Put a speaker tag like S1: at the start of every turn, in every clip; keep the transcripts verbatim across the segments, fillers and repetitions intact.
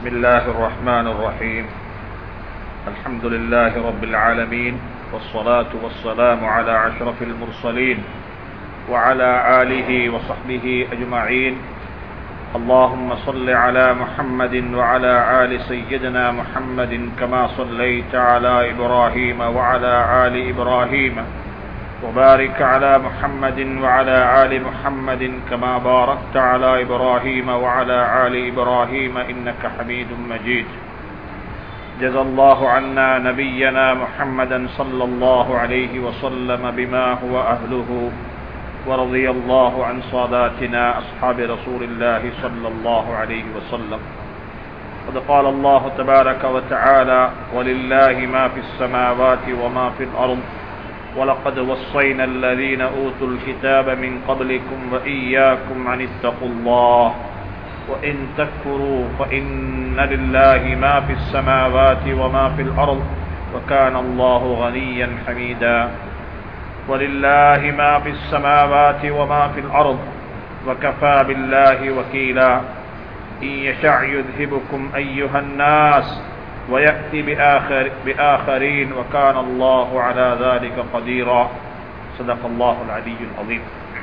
S1: بسم الله الرحمن الرحيم الحمد لله رب العالمين والصلاة والسلام على أشرف المرسلين وعلى آله وصحبه أجمعين اللهم صل على محمد وعلى آل سيدنا محمد كما صليت على إبراهيم وعلى آل إبراهيم وبارك على محمد وعلى آل محمد كما باركت على إبراهيم وعلى آل إبراهيم إنك حميد مجيد جزا الله عنا نبينا محمدا صلى الله عليه وسلم بما هو أهله ورضي الله عن صاداتنا أصحاب رسول الله صلى الله عليه وسلم قد قال الله تبارك وتعالى ولله ما في السماوات وما في الأرض ولقد وصينا الذين أوتوا الكتاب من قبلكم وإياكم أن اتقوا الله وإن تكفروا فإن لله ما في السماوات وما في الأرض وكان الله غنيا حميدا ولله ما في السماوات وما في الأرض وكفى بالله وكيلا إن يشاء يذهبكم أيها الناس ويأتي بآخر بآخرين وكان الله على ذلك قديرا صدق الله العلي العظيم.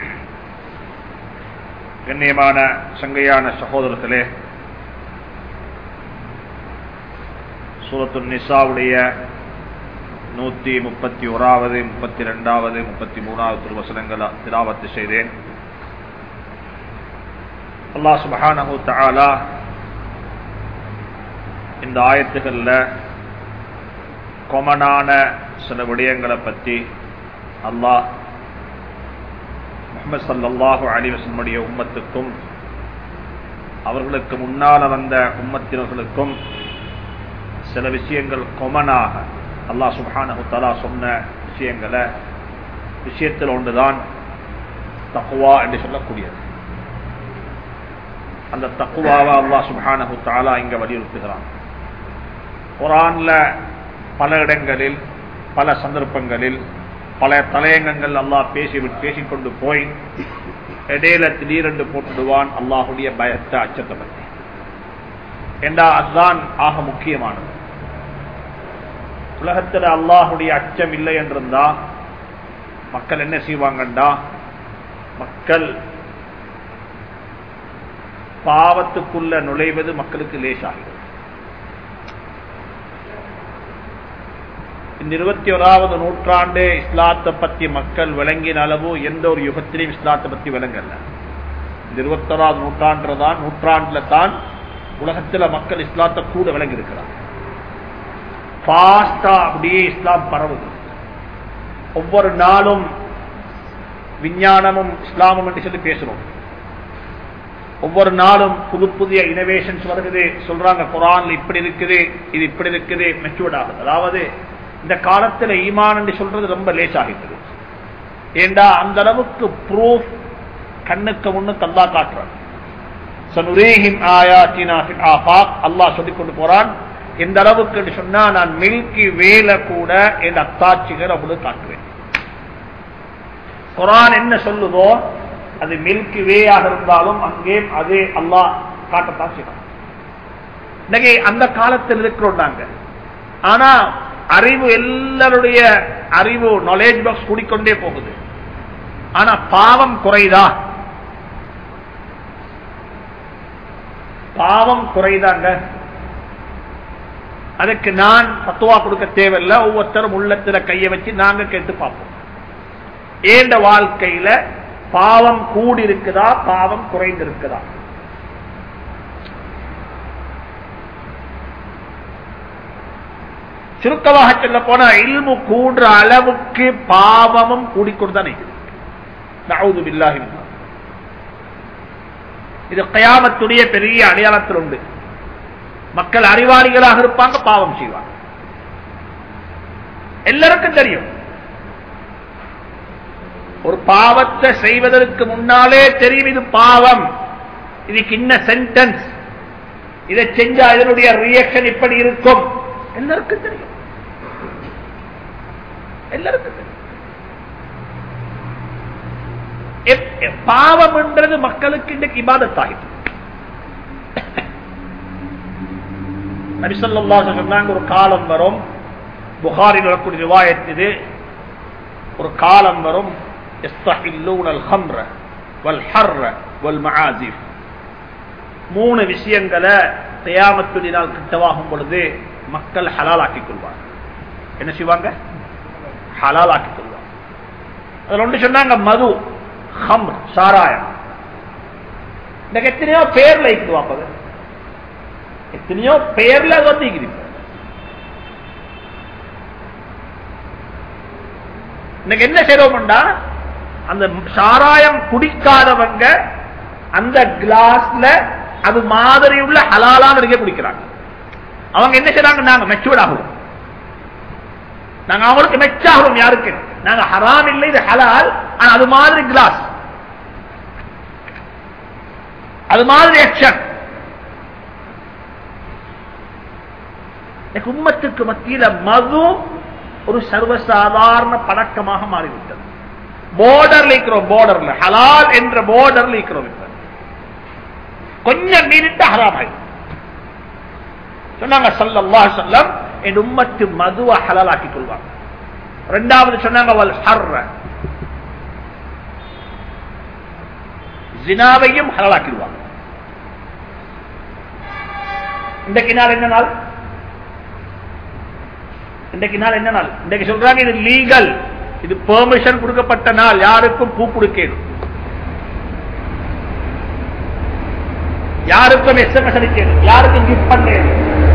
S1: கண்ணியமான சங்கையான சகோதரர்களே, சூரத்துன் நிசாவுடைய நூத்தி முப்பத்தி ஓராவது முப்பத்தி ரெண்டாவது முப்பத்தி மூணாவது திருவசனங்களை திலாவத்து செய்தேன். அல்லாஹ் சுப்ஹானஹு தஆலா இந்த ஆயத்துகள்ல கொமனான சில விடயங்களை பற்றி அல்லாஹ் முஹம்மது ஸல்லல்லாஹு அலைஹி வஸல்லம் உம்மத்துக்கும் அவர்களுக்கு முன்னால் வந்த உம்மத்தினர்களுக்கும் சில விஷயங்கள் கொமனாக அல்லாஹ் சுப்ஹானஹு தஆலா சொன்ன விஷயங்களை விஷயத்தில் ஒன்றுதான் தக்வா என்று சொல்லக்கூடியது. அந்த தக்வாவை அல்லாஹ் சுப்ஹானஹு தஆலா இங்க வலியுறுத்துகிறான். குர்ஆன்ல பல இடங்களில் பல சந்தர்ப்பங்களில் பல தலையங்கங்கள் அல்லாஹ் பேசி பேசிக்கொண்டு போய் இடையில திடீரென்று போட்டுடுவான் அல்லாஹுடைய பயத்தை அச்சத்தை பற்றி. ஏண்டா அதுதான் ஆக முக்கியமானது. உலகத்தில் அல்லாஹுடைய அச்சம் இல்லை என்றிருந்தா மக்கள் என்ன செய்வாங்கண்டா, மக்கள் பாவத்துக்குள்ள நுழைவது மக்களுக்கு லேசாகிறது. இந்த இருபத்தி ஓராவது நூற்றாண்டு இஸ்லாத்தை பற்றி மக்கள் விளங்கின அளவு எந்த ஒரு யுகத்திலையும் இஸ்லாத்தை பற்றி விளங்கல. இந்த இருபத்தி ஓராவது நூற்றாண்டு தான் நூற்றாண்டுல தான் உலகத்துல மக்கள் இஸ்லாத்தை கூட விளங்கி இருக்கிறார். பாஸ்டா அப்படியே இஸ்லாம் பரவுது. ஒவ்வொரு நாளும் விஞ்ஞானமும் இஸ்லாமும் என்று சொல்லி பேசுறோம். ஒவ்வொரு நாளும் புது புதிய இனோவேஷன்ஸ் வருகிறது. சொல்றாங்க குர்ஆன்ல இப்படி இருக்குது, இது இப்படி இருக்குது, மெச்சூர்ட் ஆகுது. அதாவது இந்த காலத்துல ஈமான் என்று சொல்றது ரொம்ப லேசாகிட்டது. ஏண்டா அந்த அளவுக்கு ப்ரூஃப் கண்ணுக்கு முன்னுக்கு அல்லாஹ் காட்டுறான். சனுரீஹிம் ஆயாத்தினா ஃபில் ஆஃபாக் அல்லாஹ் சொல்லிக் கொண்டு போறான். எந்த அளவுக்கு என்று சொன்னா நான் மில்கி வேல கூட என் அத்தாட்சிகள் அவங்களுக்கு காட்டுவேன். குர்ஆன் என்ன சொல்லுதோ அது மில்கி வேயாக இருந்தாலும் அங்கே அதே அல்லாஹ் காட்டத்தான் செய்யணும். இன்னைக்கு அந்த காலத்தில் இருக்கிறோம் நாங்க. ஆனா அறிவு எல்லாருடைய அறிவு நாலேஜ் பாக்ஸ் கூடிக்கொண்டே போகுது. ஆனா பாவம் குறைதா? பாவம் குறைதாங்க. அதுக்கு நான் ஃபத்வா கொடுக்க தேவையில்லை. ஒவ்வொருத்தரும் உள்ளத்துல கையை வச்சு நாங்க கேட்டு பார்ப்போம். ஏண்ட வாழ்க்கையில பாவம் கூடி இருக்குதா, பாவம் குறைந்திருக்குதா? சுருக்கமாக சொல்ல போனா இல்மு கூடுற அளவுக்கு பாவமும் கூடிக்கொண்டுதான் இருக்குது. நஊது பில்லாஹி மின்ஹா. இது கியாமத்துடைய பெரிய அடையாளத்தில் உண்டு. மக்கள் அறிவாளிகளாக இருப்பாங்க, பாவம் செய்வாங்க. எல்லாருக்கும் தெரியும். ஒரு பாவத்தை செய்வதற்கு முன்னாலே தெரியும் இது பாவம், இதுக்கு இன்ன சென்டென்ஸ், இதை செஞ்சா இதனுடைய ரியாக்ஷன் இப்படி இருக்கும். எல்லாருக்கும் தெரியும். எல்லாருக்கும் தெரியும். பாவம் என்றது மக்களுக்கு இன்றைக்கு இபாதத்தாகிட்டு. நபி ஸல்லல்லாஹு அலைஹி வஸல்லம் சொன்னாங்க, ஒரு காலம் வரும், புகாரில் வரக்கூடிய ரிவாயத் இது, ஒரு காலம் வரும், யஸ்தஹில்லூனல் ஹம்ர வல் ஹர்ர வல் மஆசிஃப், மூணு விஷயங்களை கியாமத்துடைய நாள் கிட்டவாகும் பொழுது மக்கள் ஹலாலாக்கிக் கொள்வாங்க. என்ன செய்வாங்க? ஹலாலாக்கிக் கொள்வாங்க. அதுல ஒன்று சொன்னாங்க மது, ஹம்ர், சாராயம். இன்னைக்கு எத்தனையோ பேர்ல இருக்குது வாப்பது, எத்தனையோ பேர்ல வந்து இன்னைக்கு என்ன செய்யறோம்டா, அந்த சாராயம் குடிக்காதவங்க அந்த கிளாஸ்ல அது மாதிரி உள்ள ஹலாலான இருக்க குடிக்கிறாங்க. அவங்க என்ன செய்றாங்க, நாங்க மெச்சூர்ட் ஆகும், நாங்க அவங்களுக்கு மெச்சாகும். யாருக்கு? நாங்க ஹராம் இல்லை, இது ஹலால், அது மாதிரி கிளாஸ், அது மாதிரி ஆக்ஷன். உம்மத்துக்கு மத்தியில மது ஒரு சர்வசாதாரண பழக்கமாக மாறிவிட்டது. போர்டர்ல இருக்கிறோம், போர்டர்ல ஹலால் என்ற போர்டர்ல இருக்கிறோம். கொஞ்சம் மீறிட்டு ஹராம் ஆகி சொன்னாங்க ஸல்லல்லாஹு அலைஹி வஸல்லம், என் உம்மத்து மதுவை ஹலாலாக்கி கொள்வாங்க. இரண்டாவது சொன்னாங்க வல் ஹர்ர, ஜினாவையும் ஹலாலாக்கிடுவாங்க. இன்றைக்கு நாள் என்ன நாள்? இன்றைக்கு நாள் என்ன நாள்? இன்றைக்கு சொல்றாங்க இது லீகல், இது பெர்மிஷன் கொடுக்கப்பட்ட நாள், யாருக்கும் பூ கொடுக்கணும், யாருக்கும் எஸ்எம்எஸ் அடிக்கணும், யாருக்கும் கிஃப்ட் பண்ணணும்.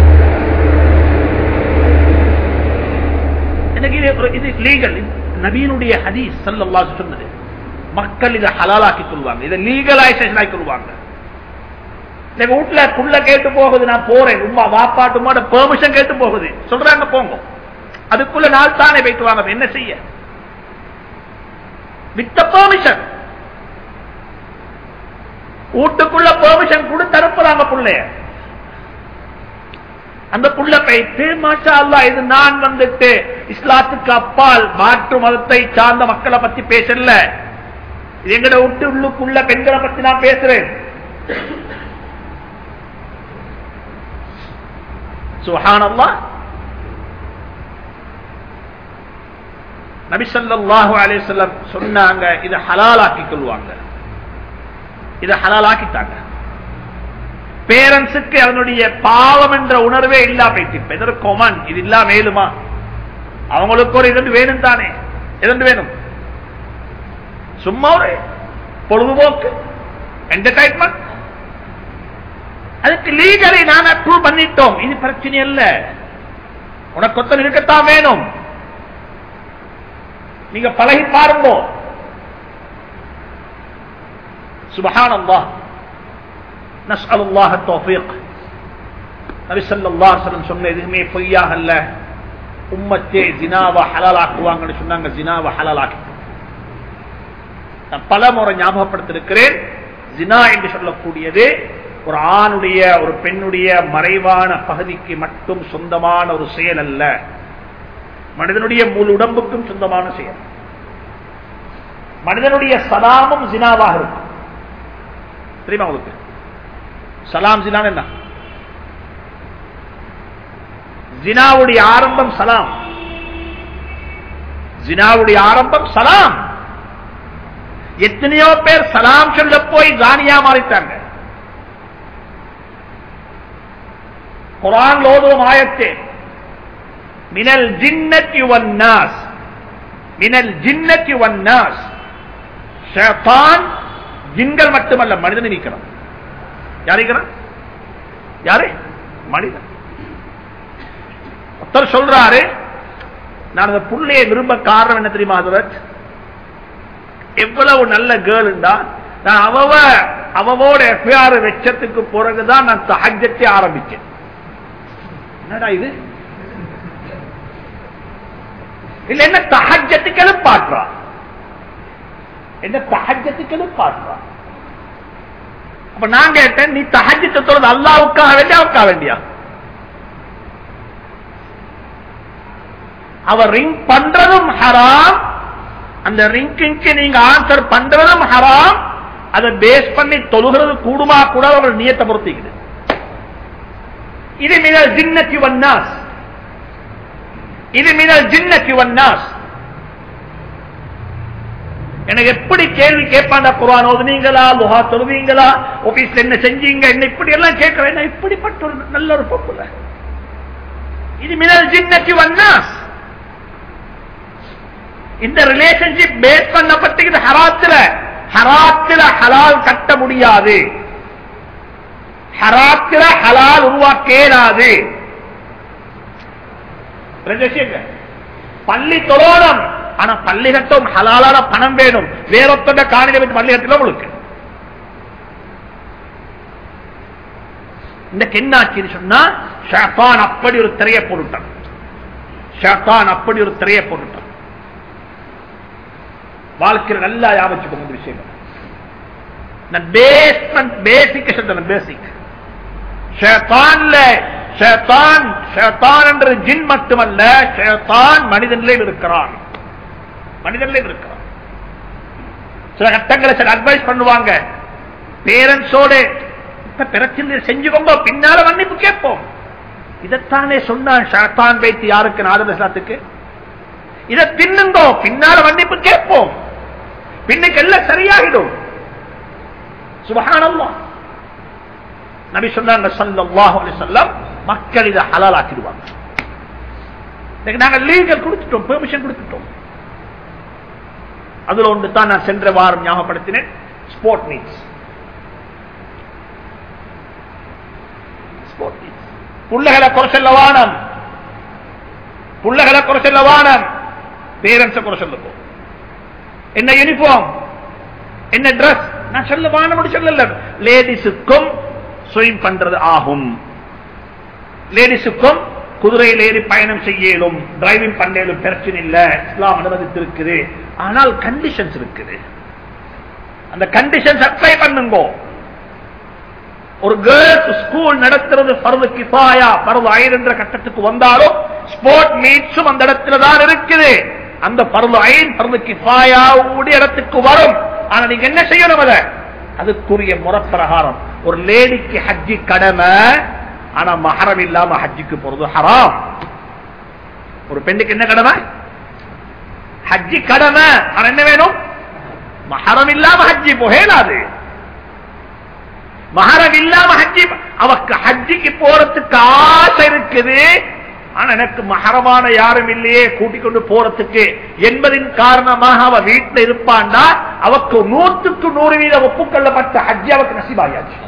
S1: இது லீகல். நபியினுடைய ஹதீஸ் ஸல்லல்லாஹு அலைஹி வஸல்லம் சொன்னது. மக்கள் இதை ஹலாலாக்கி கொள்வாங்க, இதை லீகலைசேஷன் ஆக்கி கொள்வாங்க. வீட்டுல புள்ள கேட்டு போகுது, நான் போறேன், உமா வாப்பாட்டுமோட பெர்மிஷன் கேட்டு போகுது, சொல்றாங்க போங்க, அதுக்குள்ள நாள் தானே போயிட்டு வாங்க. என்ன செய்ய? வித் பெர்மிஷன், வீட்டுக்குள்ள பெர்மிஷன் கொடுத்து அனுப்புறாங்க புள்ளைய. அந்த புள்ள போயிட்டு மாஷா அல்லாஹ், இது நான் வந்துட்டு இஸ்லாத்துக்கு அப்பால் மாற்று மதத்தை சார்ந்த மக்களை பத்தி பேசல, எங்கட விட்டு உள்ளுக்குள்ள பெண்களை பத்தி நான் பேசுறேன். சுப்ஹானல்லாஹ். நபி ஸல்லல்லாஹு அலைஹி வஸல்லம் சொன்னாங்க, இதை ஹலாலாக்கி கொள்வாங்க, இதை ஹலாலாக்கிட்டாங்க. பேரண்ட்ஸுக்கு அதனுடைய பாவம் என்ற உணர்வே இல்லா போயிட்டு, இதற்கு கொமன் இது இல்லா மேலுமா? அவங்களுக்கு ஒரு இதென்று வேணும் தானே, இதென்று வேணும், சும்மா ஒரு பொழுதுபோக்கு என்டர்டைன்மெண்ட், அதுக்கு லீகலை நான் அப்ரூவ் பண்ணிட்டோம், இது பிரச்சனை இல்ல, உனக்கு ஒத்தன் இருக்கத்தான் வேணும், நீங்க பழகி பாருங்க. சுப்ஹானல்லாஹ். நஸ்அலுல்லாஹ் தௌஃபீக். நபி ஸல்லல்லாஹு அலைஹி வஸல்லம் சொன்ன எதுவுமே பொய்யாக அல்ல. உம்மத்தே ஜினாவை ஹலாலாக்குவாங்கன்னு சொன்னாங்க, ஜினாவை ஹலாலாக்கி. நான் பல முறை ஞாபகப்படுத்திருக்கிறேன், ஜினா என்று சொல்லக்கூடியது ஒரு ஆணுடைய ஒரு பெண்ணுடைய மறைவான பகுதிக்கு மட்டும் சொந்தமான ஒரு செயல் அல்ல, மனிதனுடைய முழு உடம்புக்கும் சொந்தமான செயல். மனிதனுடைய சலாமும் ஜினாவாக இருக்கும். தெரியுமா உங்களுக்கு? சலாம் ஜினான் என்ன? ஜினாவுடைய ஆரம்பம் சலாம், ஜினாவுடைய ஆரம்பம் சலாம். எத்தனையோ பேர் சலாம் சொல்ல போய் ஜானியா மாறிட்டாங்க. குர்ஆன் ஓதும் ஆயத்தே மினல் ஜின்னத்தி வன்னாஸ், மினல் ஜின்னத்தி வன்னாஸ். ஷைத்தான் ஜின்கள் மட்டுமல்ல, மனிதன் இருக்கிறான். யார் இருக்கிறான்? யாரு? மனிதன். ஒருத்தர் சொல்றாரு, நான் அந்த புள்ளையை விரும்ப காரணம் என்ன தெரியுமா ஹஜ்ரத்? எவ்வளவு நல்ல கேர்ள்டா, நான் அவவ அவவோட எஃப்ஐஆர் வெச்சத்துக்கு பிறகுதான் நான் தஹஜ்ஜத்தை ஆரம்பிச்சேன். என்னடா இது? இல்ல என்ன தஹஜ்ஜத்துக்கு எழுப்பாற்றா, என்ன தஹஜ்ஜத்துக்கு எழுப்பாற்றா. அப்ப நான் கேட்டேன், நீ தஹஜ்ஜத்தை தொழுது அல்லாஹ்வுக்காக வேண்டியா அவருக்காக வேண்டியா? அவர் ரிங் பண்றதும் ஹராம், அந்த ரிங்கிங்க்கு நீங்க ஆன்சர் பண்றதும் ஹராம். அதை பேஸ் பண்ணி தொழுகிறது கூடுமா கூட அவர்கள் நியத்தை பொறுத்திக்குது. இது மினல் ஜின்னத்தி வன்னாஸ், இது மினல் ஜின்னத்தி வன்னாஸ். எனக்கு எப்படி கேள்வி கேட்பாண்டா, குர்ஆன் ஓதுனீங்களா, லுஹா தொழுவீங்களா, ஆபீஸ்ல என்ன செஞ்சீங்க, என்ன இப்படி எல்லாம் கேட்கிறேன். இப்படிப்பட்ட ஒரு நல்ல ஒரு பொப்புல இது மினல் ஜின்னத்தி வன்னாஸ். இந்த ரிலேஷன்ஷிப் பேஸ் பண்ணப்பட்டது ஹராத்துல. ஹராத்துல ஹலால் கட்ட முடியாது, ஹராத்துல ஹலால் உருவாக்கேடாது. பள்ளி தொழோனம், ஆனா பள்ளி கட்டும் ஹலாலான பணம் வேணும். வேறொத்த காணில வச்சு பள்ளி கட்டில உங்களுக்கு இந்த கென்னாச்சு சொன்னா ஷைத்தான் அப்படி ஒரு திரையை போட்டுட்டான். ஷைத்தான் அப்படி ஒரு திரையை போட்டுட்டான். வாழ்க்கையில் நல்லா யாவச்சுக்கோங்க இந்த விஷயம். நான் பேஸ்மெண்ட் பேசிக் சொல்றேன். பேசிக் ஷைத்தான்ல ஷைத்தான் ஷைத்தான் என்ற ஜின் மட்டுமல்ல, ஷைத்தான் மனிதனிலே இருக்கிறான். மனிதனிலே இருக்கிறான். சில கட்டங்களை சில அட்வைஸ் பண்ணுவாங்க பேரண்ட்ஸோட, பிரச்சனை செஞ்சுக்கோங்க, பின்னால மன்னிப்பு கேட்போம். இதைத்தானே சொன்னான் ஷைத்தான் வைத்து யாருக்கு? நாதத்துக்கு. இதை தின்னுங்கோ, பின்னால மன்னிப்பு கேட்போம், பின்னுக்கு எல்லாம் சரியாகிடும். சுப்ஹானல்லாஹ். நபி சொன்னாங்க ஸல்லல்லாஹு அலைஹி வஸல்லம், மக்கள் இதை ஹலால் ஆக்கிடுவாங்க. நாங்க லீகல் கொடுத்துட்டோம், பெர்மிஷன் கொடுத்துட்டோம். அதுல ஒன்று தான் நான் சென்ற வாரம் ஞாபகப்படுத்தினேன், ஸ்போர்ட் மீட்ஸ். ஸ்போர்ட் மீட்ஸ் புள்ளகளை குறை சொல்ல வானம், புள்ளகளை குறை சொல்ல வானம், பேரண்ட்ஸை குறை சொல்லுங்க. என்ன யூனிஃபார்ம், என்ன டிரஸ் நான் சொல்ல வானம் சொல்லல. லேடிஸுக்கும் ஸ்விம் பண்றது ஆகும், லேடிஸுக்கும் குதிரையில் ஏறி பயணம் செய்யலும், டிரைவிங் பண்ணலும், பிரச்சனை இல்ல, இஸ்லாம் அனுமதித்திருக்குது. ஆனால் கண்டிஷன்ஸ் இருக்குது. அந்த கண்டிஷன்ஸ் அப்ளை பண்ணுங்க. ஒரு கேர்ள்ஸ் ஸ்கூல் நடத்துறது ஃபர்து கிஃபாயா, ஃபர்து ஐன் என்ற கட்டத்துக்கு வந்தாலும் ஸ்போர்ட் மீட்ஸும் அந்த இடத்துல தான் இருக்குது. அந்த ஃபர்து ஐன் ஃபர்து கிஃபாயா உடைய இடத்துக்கு வரும். ஆனா நீங்க என்ன செய்யணும்? அத அதுக்குரிய முறை பிரகாரம். ஒரு லேடிக்கு ஹஜ்ஜி கடமை, ஆனா மஹரம் இல்லாம ஹஜ்ஜிக்கு போறது ஹராம். ஒரு பெண்ணுக்கு என்ன கடமை? ஹஜ்ஜி கடமை, ஆனா என்ன வேணும்? மஹரம் இல்லாம ஹஜ்ஜி போகலாது. மஹரம் இல்லாம ஹஜ்ஜி, அவக்கு ஹஜ்ஜிக்கு போறதுக்கு ஆசை இருக்குது, ஆனா எனக்கு மஹரமான யாரும் இல்லையே கூட்டிக் கொண்டு போறதுக்கு என்பதின் காரணமாக அவ வீட்டில் இருப்பாண்டா, அவக்கு நூற்றுக்கு நூறு வீத ஒப்புக்கொள்ளப்பட்ட ஹஜ்ஜி அவக்கு நசீபாயாச்சு.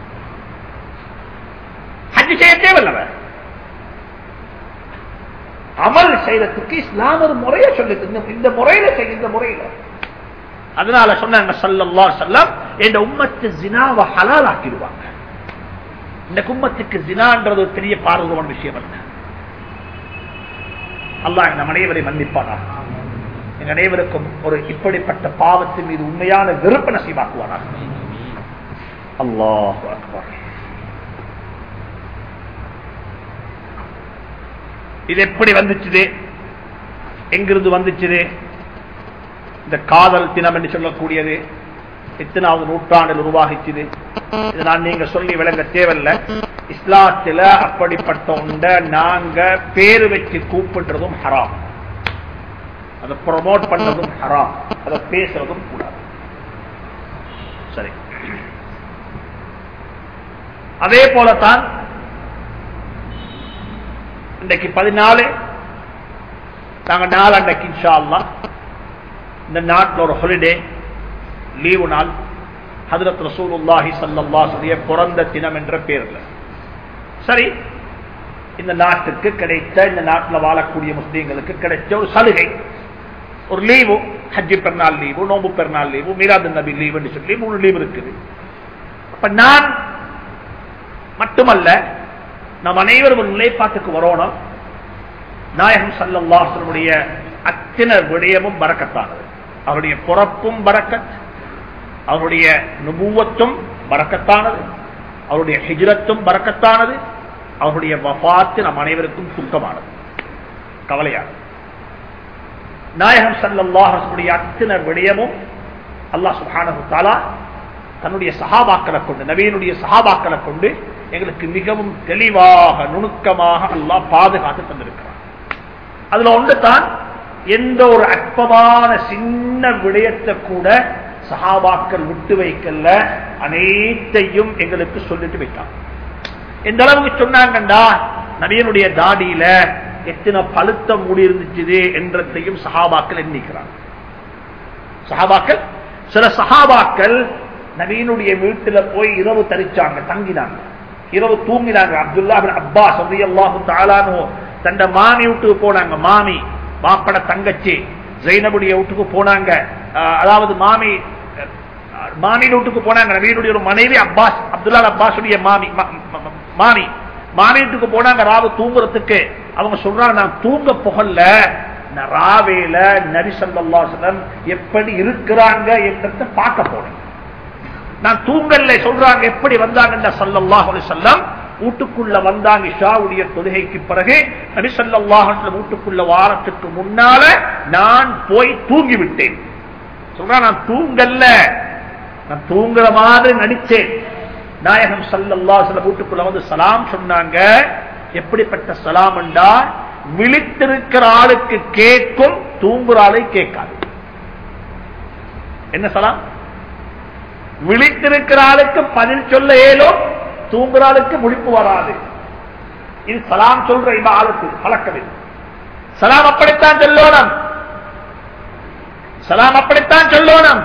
S1: ஹஜ் செய்ய தேவையில்ல. அமல் செய்யறதுக்கு இஸ்லாம் ஒரு முறைய சொல்லுது. இந்த முறையில செய்ய, இந்த முறையில. அதனால சொன்னாங்க ஸல்லல்லாஹு அலைஹி வஸல்லம், இந்த உம்மத்து ஜினாவை ஹலால் ஆக்கிடுவாங்க. இந்த உம்மத்துக்கு ஜினான்றது ஒரு பெரிய பாரதூரமான விஷயம் அல்ல. அல்லாஹ் நம் அனைவரை மன்னிப்பானா, எங்கள் அனைவருக்கும் ஒரு இப்படிப்பட்ட பாவத்தின் மீது உண்மையான வெறுப்பு நசீபாக்குவானா. அல்லாஹு அக்பர். இது எப்படி வந்துச்சு? எங்கிருந்து வந்துச்சு? இந்த காதல் தினம் என்று சொல்லக்கூடியது எத்தனாவது நூற்றாண்டில் உருவாகிச்சது? இது நான் நீங்க சொல்லி விளங்க தேவையில்லை. இஸ்லாத்துல அப்படிப்பட்ட ஒன்ற நாங்க பேரு வச்சு கூப்பிடுறதும் ஹராம், அதை ப்ரமோட் பண்றதும் ஹராம், அதை பேசுறதும் கூடாது. சரி, அதே போலத்தான் இன்றைக்கு பதினாலு நாங்க நாள் அன்றைக்கு இன்ஷா அல்லாஹ் இந்த நாட்டில் ஒரு ஹாலிடே, லீவு நாள், ஹஜ்ரத் ரசூலுல்லாஹி ஸல்லல்லாஹு அலைஹி வஸல்லம் பிறந்த தினம் என்ற பேர்ல. சரி, இந்த நாட்டுக்கு கிடைத்த, இந்த நாட்டில் வாழக்கூடிய முஸ்லீம்களுக்கு கிடைச்ச ஒரு சலுகை, ஒரு லீவு, ஹஜ்ஜி பெருநாள் லீவு, நோம்பு பெருநாள் லீவு, மீலாது நபி லீவு சொல்லி மூணு லீவு இருக்குது. அப்ப நான் மட்டுமல்ல, நம் அனைவரும் ஒரு நிலைப்பாட்டுக்கு வரணும். நாயகம் ஸல்லல்லாஹு அலைஹி வஸல்லம் அத்தனை விடயமும் பரக்கத்தானது. அவருடைய பிறப்பும் பரக்கத், அவருடைய நுபுவத்தும் பரக்கத்தானது, அவருடைய ஹிஜ்ரத்தும் பரக்கத்தானது, அவருடைய வஃபாத்து நம் அனைவருக்கும் துக்கமானது, கவலையானது. நாயகம் ஸல்லல்லாஹு அலைஹி வஸல்லம் அத்தனை விடயமும் அல்லாஹ் சுப்ஹானஹு வ தஆலா தன்னுடைய சஹாபாக்களை கொண்டு, நபியினுடைய சஹாபாக்களை கொண்டு எங்களுக்கு மிகவும் தெளிவாக நுணுக்கமாக அல்லாஹ் பாதுகாத்து தந்திருக்கிறார். அதுல ஒன்று தான், எந்த ஒரு அற்பமான சின்ன விடயத்தை கூட சஹாபாக்கள் விட்டு வைக்கல, அனைத்தையும் எங்களுக்கு சொல்லிட்டு வைத்தாங்க. எந்த அளவுக்கு சொன்னாங்கண்டா, நபியினுடைய தாடியில எத்தனை பழுத்த மூடி இருந்துச்சு என்றதையும் சஹாபாக்கள் எண்ணிக்கிறாங்க. சஹாபாக்கள் சில சஹாபாக்கள் நபியினுடைய வீட்டுல போய் இரவு தரிச்சாங்க, தங்கினாங்க, இரவு தூங்கினாங்க. அப்துல்லா பின் அப்பாஸ் ரலியல்லாஹு தஆலா அன்ஹு தன்ட மாமி வீட்டுக்கு போனாங்க. மாமி பாப்பட தங்கச்சி ஜைனபுடைய வீட்டுக்கு போனாங்க. அதாவது மாமி மாமி வீட்டுக்கு போனாங்க. நபியினுடைய ஒரு மனைவி அப்பாஸ், அப்துல்லா அப்பாஸுடைய மாமி மாமி மாமி வீட்டுக்கு போனாங்க ராவு தூங்குறதுக்கு. அவங்க சொல்றாங்க, நான் தூங்க புகழ்ல, ராவேல நபி ஸல்லல்லாஹு அலைஹி வஸல்லம் எப்படி இருக்கிறாங்க என்றதை பார்க்க போனேன். நான் தூங்கல்ல சொல்றாங்க. எப்படி வந்தாங்க ஸல்லல்லாஹு அலைஹி வஸல்லம் வீட்டுக்குள்ள வந்தாங்க. இஷாவுடைய தொழுகைக்கு பிறகு நபி ஸல்லல்லாஹு அலைஹி வஸல்லம் வீட்டுக்குள்ள வாரத்துக்கு முன்னால நான் போய் தூங்கி விட்டேன். சொல்றான், நான் தூங்கல்ல, நான் தூங்குற மாதிரி நடிச்சேன். நாயகம் ஸல்லல்லாஹு அலைஹி வஸல்லம் வீட்டுக்குள்ள வந்து சலாம் சொன்னாங்க. எப்படிப்பட்ட சலாம் என்றா, விழித்திருக்கிற ஆளுக்கு கேட்கும், தூங்குற ஆளை கேட்காது. என்ன சலாம்? விழித்திருக்கிற ஆளுக்கு பதில் சொல்ல ஏலும், தூங்குற ஆளுக்கு முழிப்பு வராது. இது சலாம் சொல்ற இபாதத்து பழக்கமே. சலாம் அப்படித்தான் சொல்லணும், சலாம் அப்படித்தான் சொல்லணும்.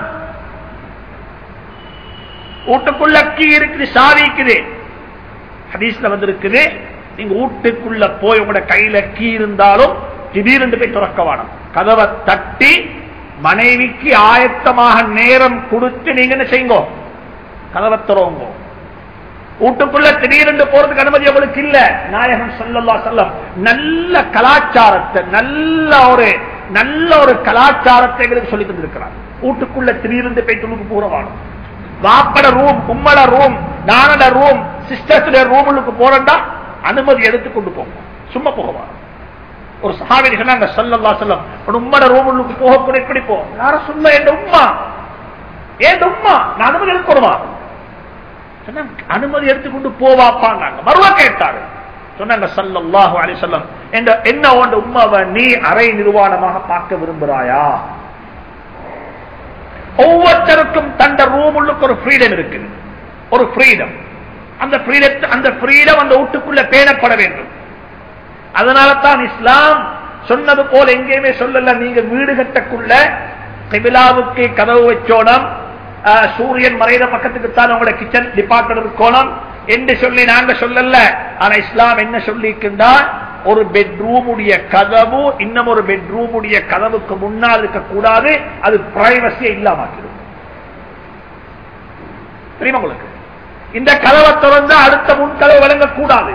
S1: வீட்டுக்குள்ள கீ இருக்குது, சாவி இருக்குது, ஹதீஸ்ல வந்திருக்குது. நீங்க வீட்டுக்குள்ள போய் உங்களோட கையில கீ இருந்தாலும் திடீரென்று போய் துறக்க வேணும். கதவை தட்டி மனைவிக்கு ஆயத்தமாக நேரம் கொடுத்து நீங்க என்ன செய்யுங்க, கதவை திறவுங்க. வீட்டுக்குள்ள திடீரென்று போறதுக்கு அனுமதி அவளுக்கு இல்ல. நாயகம் ஸல்லல்லாஹு அலைஹி வஸல்லம் நல்ல கலாச்சாரத்தை, நல்ல ஒரு நல்ல ஒரு கலாச்சாரத்தை எங்களுக்கு சொல்லி தந்திருக்கிறார். வீட்டுக்குள்ள திடீரென்று போய் துணுக்கு போறவானு, வாப்பட ரூம், உம்மட ரூம், நானட ரூம், சிஸ்டர்ஸுடைய ரூமுக்கு போறா அனுமதி எடுத்து கொண்டு போங்க, சும்மா போகவான். ஒரு சஹாபி சொன்னாங்க ஸல்லல்லாஹு அலைஹி வஸல்லம், உம்மட ரூமுக்கு போக கூட எப்படி போ? யார சொல்ல, என் உம்மா, ஏன் உம்மா, நான் அனுமதி எடுக்கணுமா? சொன்னாங்க, அனுமதி எடுத்துக்கொண்டு போவாப்பாங்க. மறுவா கேட்டாரு, சொன்னாங்க ஸல்லல்லாஹு அலைஹி வஸல்லம், என்ன உன் உம்மாவை நீ அரை நிர்வாணமாக பார்க்க விரும்புறாயா? ஒவ்வொருத்தருக்கும் தண்ட ரூமுக்கு ஒரு ஃப்ரீடம் இருக்குது, ஒரு ஃப்ரீடம். அந்த ஃப்ரீடம் அந்த ஃப்ரீடம் அந்த வீட்டுக்குள்ள பேணப்பட வேண்டும். அதனால தான் இஸ்லாம் சொன்னது போல எங்கேயுமே சொல்லல, நீங்க வீடு கட்டக்குள்ள கிபிலாவுக்கு கதவு வச்சோனம், சூரியன் மறைத பக்கத்துக்கு தான் உங்களோட கிச்சன் டிபார்ட்மெண்ட் இருக்கணும் என்று சொல்லி நாங்க சொல்லல. ஆனா இஸ்லாம் என்ன சொல்லிக்கின்றா, ஒரு பெட்ரூம் உடைய கதவு இன்னும் ஒரு பெட்ரூம் உடைய கதவுக்கு முன்னால் இருக்க கூடாது, அது பிரைவசியை இல்லாமக்கிடும். தெரியுமா உங்களுக்கு? இந்த கதவை திறந்தா அடுத்த முன் கதவு வழங்கக்கூடாது.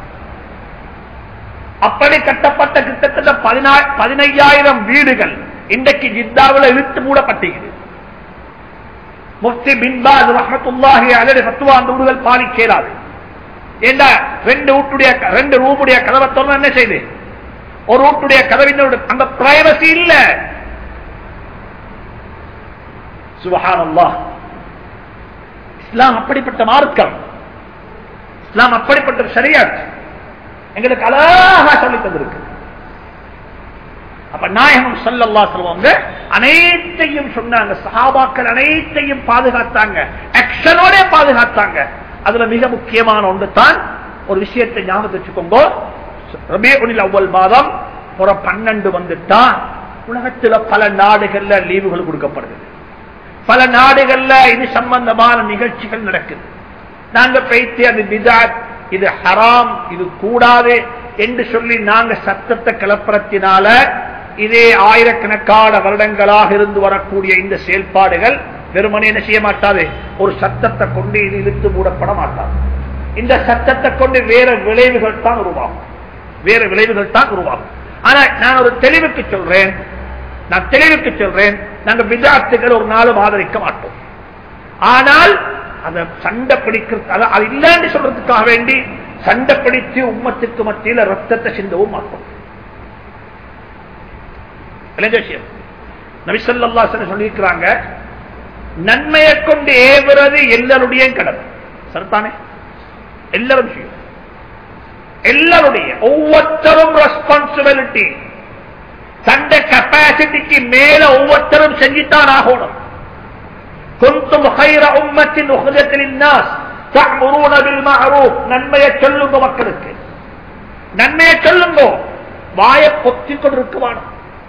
S1: அப்படி கட்டப்பட்ட கிட்டத்தட்ட பதினையாயிரம் வீடுகள் இன்றைக்கு ஜித்தாவில் இழுத்து மூடப்பட்டிருக்கிறது. முஃப்தி பின் பாஸ் ரஹ்மத்துல்லாஹி அலைஹி ஃபத்வா அந்த வீடுகள் பாலிக்கிறாது. ஏண்டா ரெண்டு வீட்டுடைய ரெண்டு ரூமுடைய கதவை திறந்தா என்ன செய்யுது? ஒரு வீட்டுடைய கதவின் அந்த பிரைவசி இல்ல. சுப்ஹானல்லாஹ். இஸ்லாம் அப்படிப்பட்ட மார்க்கம், இஸ்லாம் அப்படிப்பட்ட ஷரியத் எங்களுக்கு அழகா சொல்லி தந்திருக்கு. அப்ப நாயகம் ஸல்லல்லாஹு அலைஹி வஸல்லம் அனைத்தையும் சொன்னாங்க. சஹாபாக்கள் அனைத்தையும் பாதுகாத்தாங்க, ஆக்ஷனோட பாதுகாத்தாங்க. அதுல மிக முக்கியமான ஒன்று தான், ஒரு விஷயத்தை ஞாபகம் வச்சுக்கோங்க, ரபீஉல் அவ்வல் மாதம் ஒரு பன்னெண்டு வந்துட்டா உலகத்துல பல நாடுகள்ல லீவுகள் கொடுக்கப்படுது. பல நாடுகள்ல இது சம்பந்தமான நிகழ்ச்சிகள் நடக்குது. நாங்க பேசி அது பிதாத், இது ஹராம், இது கூடாது என்று சொல்லி நாங்க சத்தத்தை கிளப்புறத்தினால இதே ஆயிரக்கணக்கான வருடங்களாக இருந்து வரக்கூடிய இந்த செயல்பாடுகள் வெறுமனே என்ன செய்ய மாட்டாது, ஒரு சத்தத்தை கொண்டு இது இழுத்து மூடப்பட மாட்டாது. இந்த சத்தத்தை கொண்டு வேற விளைவுகள் தான் உருவாகும், வேற விளைவுகள் தான் உருவாகும். ஆனா நான் ஒரு தெளிவுக்கு சொல்றேன், நான் தெளிவுக்கு சொல்றேன், நாங்க பிதாத்துகள் ஒரு நாளும் ஆதரிக்க மாட்டோம். ஆனால் அதை சண்டை பிடிக்கிறது, அது இல்லைன்னு சொல்றதுக்காக வேண்டி சண்டை பிடித்து உம்மத்துக்கு மத்தியில் ரத்தத்தை சிந்தவும் மாட்டோம். நபி ஸல்லல்லாஹு அலைஹி வஸல்லம் சொல்லியிருக்கிறாங்க, நன்மையை கொண்டு ஏவுறது எல்லாருடைய கடமை. சரிதானே? எல்லாரும் செய்யும். எல்லாருடைய ஒவ்வொருத்தரும் ரெஸ்பான்சிபிலிட்டி. தந்த கெப்பாசிட்டிக்கு மேல ஒவ்வொருத்தரும் செஞ்சுத்தான் ஆகணும். குந்தும் ஹைர உம்மத்தின் உஹ்தத்தில் الناس تأمرون بالمعروف. நன்மையை சொல்லுங்க மக்களுக்கு, நன்மையை சொல்லுங்க. வாயை பொத்திக் கொண்டிருக்க வேணும்.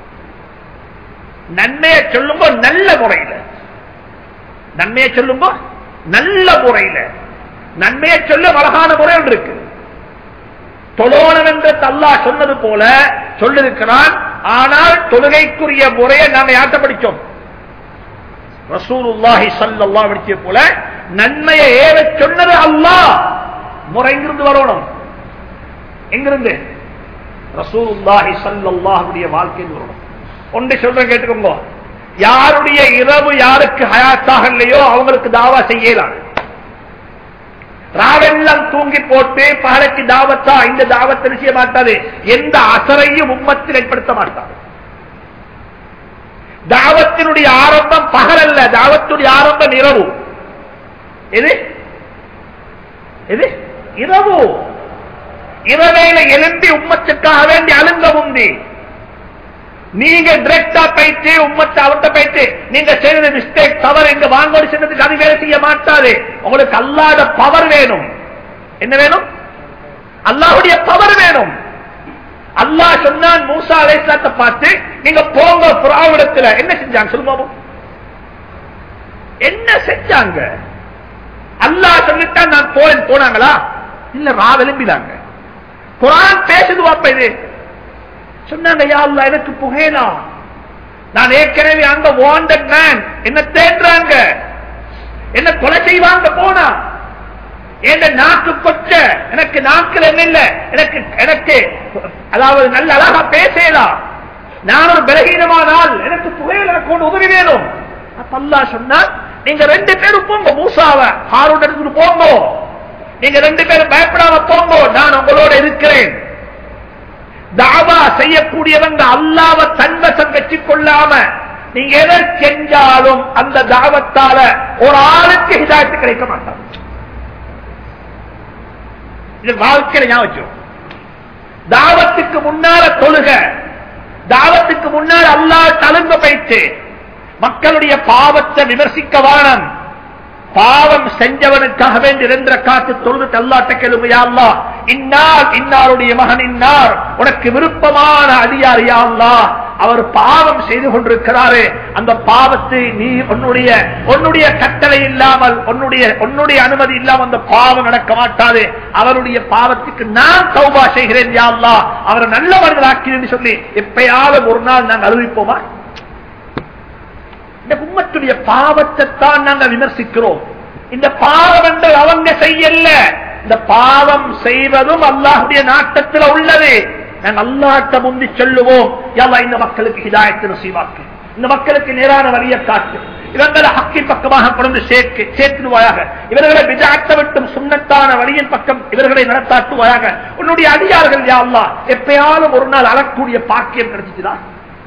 S1: நன்மையை சொல்லுங்க நல்ல முறையில, நன்மையை சொல்லுங்க நல்ல முறையில. நன்மையை சொல்ல அழகான முறை ஒன்று இருக்கு. தொழோனம் என்று அல்லாஹ் சொன்னது போல சொல்லிருக்கிறான். ஆனால் தொழுகைக்குரிய முறையை நாங்க யார்கிட்ட படிச்சோம்? ரசூலுல்லாஹி ஸல்லல்லாஹு அலைஹி வஸல்லம் போல நன்மையை ஏவ சொன்னது அல்லாஹ். முறை எங்கிருந்து வரணும்? எங்கிருந்து? ரசூலுல்லாஹி ஸல்லல்லாஹு அலைஹி வாழ்க்கையில் வரணும். ஒன்று சொல்றேன், கேட்டுக்கோங்க. யாருடைய இரவு யாருக்கு ஹயாத்தாக இல்லையோ அவங்களுக்கு தாவா செய்யலாம். ராவெல்லாம் தூங்கி போட்டு பகலுக்கு தாவத்தா, இந்த தாவத்தை செய்ய மாட்டாது. எந்த அசரையும் உம்மத்தில் ஏற்படுத்த மாட்டாது. தாவத்தினுடைய ஆரம்பம் பகல் அல்ல, தாவத்துடைய ஆரம்பம் இரவு. எது எது இரவு. இரவையில எழும்பி உம்மத்துக்காக வேண்டி அழுங்க முந்தி நீங்க டிரெக்டா போயிட்டு உம்மத்தை அவர்கிட்ட போயிட்டு நீங்க செய்த மிஸ்டேக் தவறு இங்க வாங்கோடு சென்றதுக்கு அது வேலை செய்ய மாட்டாது. உங்களுக்கு அல்லாஹ்வுடைய பவர் வேணும். என்ன வேணும்? அல்லாஹ்வுடைய பவர் வேணும். அல்லாஹ் சொன்னான் மூசா அலைஹிஸ்ஸலாத்தை பார்த்து, நீங்க போங்க ஃபிரௌனிடத்துல. என்ன செஞ்சாங்க சொல்லுங்க? என்ன செஞ்சாங்க? அல்லாஹ் சொல்லிட்டான் நான் போறேன். போனாங்களா? இல்ல, ரா விளம்பினாங்க. குர்ஆன் பேசுது வாப்பா. இது சொன்னாங்க, யா அல்லாஹ் எனக்கு புகையலாம், நான் ஏற்கனவே அங்க வாண்டட் மேன், என்ன தேடுறாங்க, என்ன கொலை செய்வாங்க. போனா என் நாக்கு கொச்ச, எனக்கு நாக்கில் என்ன இல்ல, எனக்கு எனக்கு அதாவது நல்ல அழகா பேசலாம், நான் ஒரு பலகீனமானால் எனக்கு புகையில் எனக்கு ஒன்று உதவி வேணும். அப்ப அல்லாஹ் சொன்னா, நீங்க ரெண்டு பேரும் போங்க, மூசாவை ஹாரூன் எடுத்துட்டு போங்க, நீங்க ரெண்டு பேரும் பயப்படாம போங்க, நான் உங்களோட இருக்கிறேன். தாவா செய்யக்கூடியவங்க அல்லாஹ்வை தன்வசம் வச்சுக் கொள்ளாம நீங்க எதை செஞ்சாலும் அந்த தாவத்தால ஒரு ஆளுக்கு ஹிதாயத்து கிடைக்க மாட்டாங்க. இது வாழ்க்கையில ஞாபகம். தாவத்துக்கு முன்னால தொழுக, தாவத்துக்கு முன்னால் அல்லாஹ் தழுங்க பயிற்சி. மக்களுடைய பாவத்தை விமர்சிக்க வானம். பாவம் செஞ்சவனுக்காக வேண்டி இரண்டு ரக்காத்து தொழுது அல்லாஹ்ட்ட கேளுங்க, யா அல்லாஹ் இன்னார் இன்னாருடைய மகன் இன்னார் உனக்கு விருப்பமான அடியார் யா அல்லாஹ், அவர் பாவம் செய்து கொண்டிருக்கிறாரு, அந்த பாவத்தை நீ உன்னுடைய உன்னுடைய கட்டளை இல்லாமல் உன்னுடைய உன்னுடைய அனுமதி இல்லாமல் அந்த பாவம் நடக்க மாட்டாது. அவருடைய பாவத்துக்கு நான் தௌபா செய்கிறேன் யா அல்லாஹ், அவரை நல்லவர்களாக்கிறேன் சொல்லி எப்பயாவது ஒரு நாள் நாங்கள் அறிவிப்போமா? இந்த உம்மத்துடைய பாவத்தை தான் நாங்கள் விமர்சிக்கிறோம். இந்த பாவம் என்று அவங்க செய்யல, இந்த பாவம் செய்வதும் அல்லாஹ்வுடைய நாட்டத்தில் உள்ளது. நாங்கள் அல்லாஹ்ட்ட முந்தி சொல்லுவோம், யா அல்லாஹ் இந்த மக்களுக்கு ஹிதாயத்தை நசீபாக்கு, இந்த மக்களுக்கு நேரான வழியை காட்டு, இவங்களை ஹக்கின் பக்கமாக கொண்டு சேர்த்து சேர்த்துடுவாயாக, இவர்களை பிதஅத்தை விட்டும் சுன்னத்தான வழியின் பக்கம் இவர்களை நடத்தாட்டுவாயாக. உன்னுடைய அடியார்கள் யா அல்லாஹ் எப்பயாலும் ஒரு நாள் அழக்கூடிய பாக்கியம் கிடைச்சிச்சுதான்.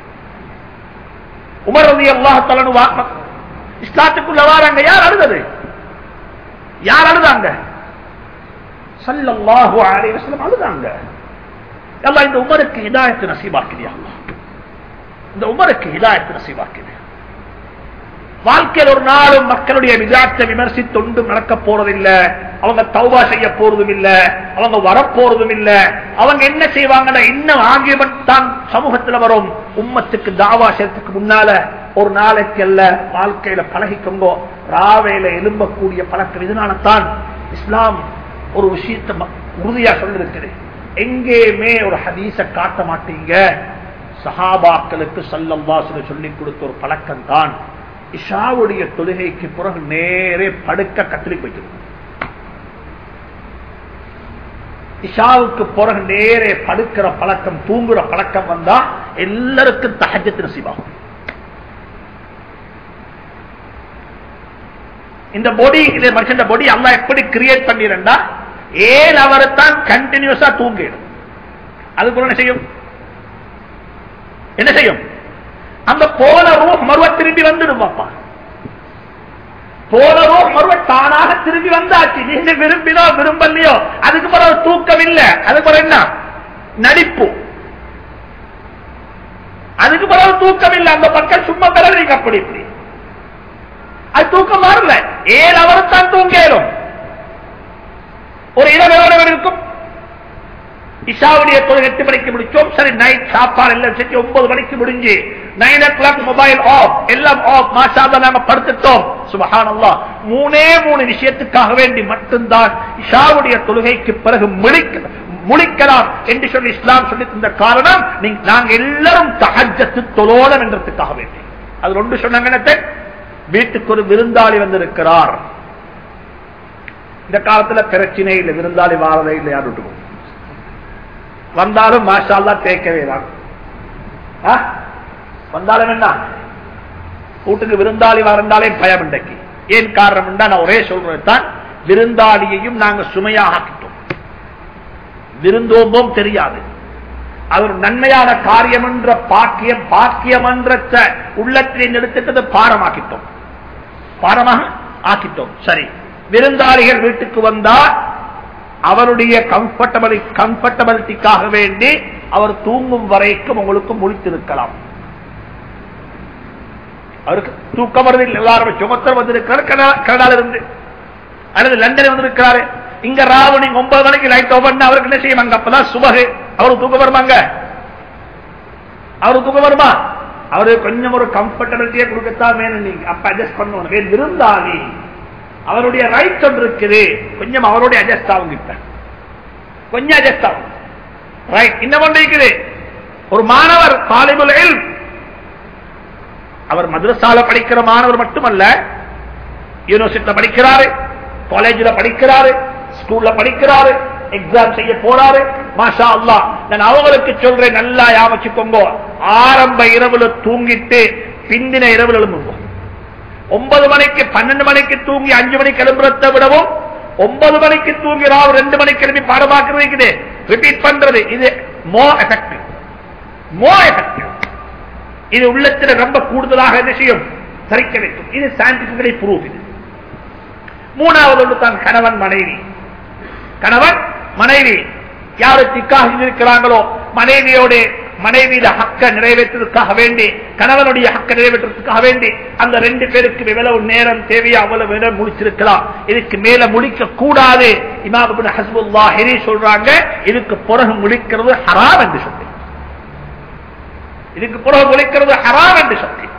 S1: உமர் ரலியல்லாஹு தஆலா இஸ்லாத்துக்குள்ள வராங்க, யார் அழுதது? யார் அழுதாங்க? ஸல்லல்லாஹு அலைஹி வஸல்லம் அழுதாங்க. அல்லாஹ் இந்த உமருக்கு ஹிதாயத் நசீபாக்கிறியா அல்லாஹ், இந்த உமருக்கு ஹிதாயத் நசீபாக்கிறியா. வாழ்க்கையில் ஒரு நாளும் மக்களுடைய விஜாத்தை விமர்சித்து ஒன்றும் நடக்க போறதில்லை. அவங்க தௌபா செய்ய போறதும் இல்ல, அவங்க வரப்போறதும் இல்ல. அவங்க என்ன செய்வாங்கன்னா இன்னும் ஆகியவன் தான் சமூகத்தில் வரும். உம்மத்துக்கு தாவா செய்யறதுக்கு முன்னால ஒரு நாளைக்கு அல்ல, வாழ்க்கையில பழகிக்கொங்கோ. ராவையில எழும்பக்கூடிய பழக்கம். இதனால தான் இஸ்லாம் ஒரு விஷயத்தை உறுதியா சொல்லிருக்குது. எங்கேயுமே ஒரு ஹதீஸை காட்ட மாட்டீங்க. சஹாபாக்களுக்கு ஸல்லல்லாஹு அலைஹி வஸல்லம் சொல்லிக் கொடுத்த ஒரு பழக்கம் தான் இஷாவுடைய தொழுகைக்கு பிறகு நேரே படுக்க கத்திரி வைக்கணும். இஷாவுக்கு பிறகு நேரே படுக்கிற பழக்கம், தூங்குற பழக்கம் வந்தா எல்லாருக்கும் தஹஜ்ஜத் நசீபாகும். இந்த பொடி, இந்த மனுஷன் பொடி அல்லாஹ் எப்படி கிரியேட் பண்ணிரண்டா, ஏழு அவர் தான் கண்டினியூஸா தூங்கிடும். அதுக்கு என்ன செய்யும்? என்ன செய்யும்? அந்த போன ரூஹ் மறுவ திரும்பி வந்துடும். பாப்பா போனதோ மறுவ தானாக திரும்பி வந்தாச்சு. நீங்க விரும்பினோ விரும்பலையோ அதுக்கு பிறகு தூக்கம் இல்ல. அதுக்கு பிறகு என்ன நடிப்பு, அதுக்கு பிறகு தூக்கம் இல்ல. அந்த பக்கம் சும்மா பிறகு அப்படி இப்படி அது தூக்கம் வரல. ஏழு அவர் தான் தூங்கலும். ஒரு இரவு இருக்கும். இஷாவுடைய தொழில் எட்டு மணிக்கு முடிச்சோம். சரி, நைட் சாப்பாடு எல்லாம் செஞ்சு ஒன்பது மணிக்கு முடிஞ்சு nine o'clock mobile off, எல்லாம் ஆஃப். மாஷாஅல்லாஹ் நாங்க படுத்துட்டோம். சுப்ஹானல்லாஹ். மூணே மூணு விஷயத்துக்காக வேண்டி மட்டும்தான் இஷாவுடைய தொழுகைக்கு பிறகு முழிக்கலாம் என்று சொல்லி இஸ்லாம் சொல்லி தந்த காரணம், நாங்க எல்லாரும் தஹஜ்ஜத் தொழோலம் என்றதுக்காக வேண்டி. அது ஒன்று சொன்னாங்க, வீட்டுக்கு ஒரு விருந்தாளி வந்திருக்கிறார். இந்த காலத்துல பிரச்சனை இல்லை, விருந்தாளி வாரதே இல்லை. யார் விட்டு வந்தாலும் மாஷா அல்லாஹ் தேக்கவே தான். வந்தாலும் என்ன வீட்டுக்கு விருந்தாளி வரந்தாலே பயம் இன்றைக்கு. ஏன் காரணம் நான் ஒரே சொல்றதுதான், விருந்தாளியையும் நாங்க சுமையாக ஆக்கிட்டோம். விருந்தோம்பும் தெரியாது. அது ஒரு நன்மையான காரியம் என்ற பாக்கியம் பாக்கியம் என்ற உள்ளத்திலே எடுத்துட்டது பாரமாக்கிட்டோம், பாரமாக ஆக்கிட்டோம். சரி, விருந்தாளிகள் வீட்டுக்கு வந்தா அவருடைய கம்ஃபர்டபிளி கம்ஃபர்டபிலிட்டிக்காக வேண்டி அவர் தூங்கும் வரைக்கும் உங்களுக்கு முடித்திருக்கலாம். அவருக்கு தூக்கம் வருது. எல்லாரும் சுமத்தர் வந்திருக்கிறார் கனடால இருந்து, அல்லது லண்டனில் வந்திருக்கிறாரு. இங்க ராவு நீங்க ஒன்பது மணிக்கு லைட் ஓபன் அவருக்கு என்ன செய்வாங்க? அப்பதான் சுபகு. அவருக்கு தூக்கம் வருமாங்க? அவருக்கு தூக்கம் வருமா? அவருக்கு கொஞ்சம் ஒரு கம்ஃபர்டபிலிட்டியை கொடுக்கத்தான் வேணும். நீங்க அப்ப அட்ஜஸ்ட் பண்ணணும். விருந்தாளி அவருடைய ரைட் ஒன்று இருக்குது, கொஞ்சம் அவருடைய அட்ஜஸ்ட் ஆகுங்க, கொஞ்சம் அட்ஜஸ்ட் ஆகும். ரைட். இன்னும் ஒன்று இருக்குது, ஒரு மாணவர் தாலிபுல் இல்ம், அவர் மதரசால படிக்கிற மாணவர் மட்டுமல்ல, யூனிவர்சிட்டியில படிக்கிறாரு, காலேஜ்ல படிக்கிறாரு, ஸ்கூல்ல படிக்கிறாரு, எக்ஸாம் செய்ய போறாரு. மாஷா அல்லாஹ். நான் அவங்களுக்கு சொல்றேன், நல்லா யாமச்சுக்கோங்க, ஆரம்ப இரவுல தூங்கிட்டு பிந்தின இரவுல எழும்புவோம். ஒன்பது மணிக்கு பன்னெண்டு மணிக்கு தூங்கி அஞ்சு மணிக்கு எழும்புறதை விடவும் ஒன்பது மணிக்கு தூங்கி ராவு ரெண்டு மணிக்கு எழுப்பி பாடமாக்குறது, ரிப்பீட் பண்றது, இது மோர் எஃபெக்டிவ், மோர் எஃபெக்டிவ். இது உள்ளத்தில் ரொம்ப கூடுதலாக என்ன செய்யும்? சரிக்க வைக்கும். இது சயின்டிபிக்கலி ப்ரூஃப். இது மூணாவது ஒன்று தான் கணவன் மனைவி. கணவன் மனைவி யாரு திக்காக இருக்கிறாங்களோ மனைவியோட மனைவியில ஹக்க நிறைவேற்றதுக்காக வேண்டி, கணவனுடைய ஹக்க நிறைவேற்றதுக்காக வேண்டி அந்த ரெண்டு பேருக்கு எவ்வளவு நேரம் தேவையோ அவ்வளவு நேரம் முடிச்சிருக்கலாம். இதுக்கு மேல முடிக்க கூடாது. இமாம் இப்னு ஹஸ்புல்லாஹி சொல்றாங்க, இதுக்கு பிறகு முடிக்கிறது ஹராம் என்று சொல்லி, இதுக்கு பிறகு முடிக்கிறது ஹராம் என்று சொல்லி.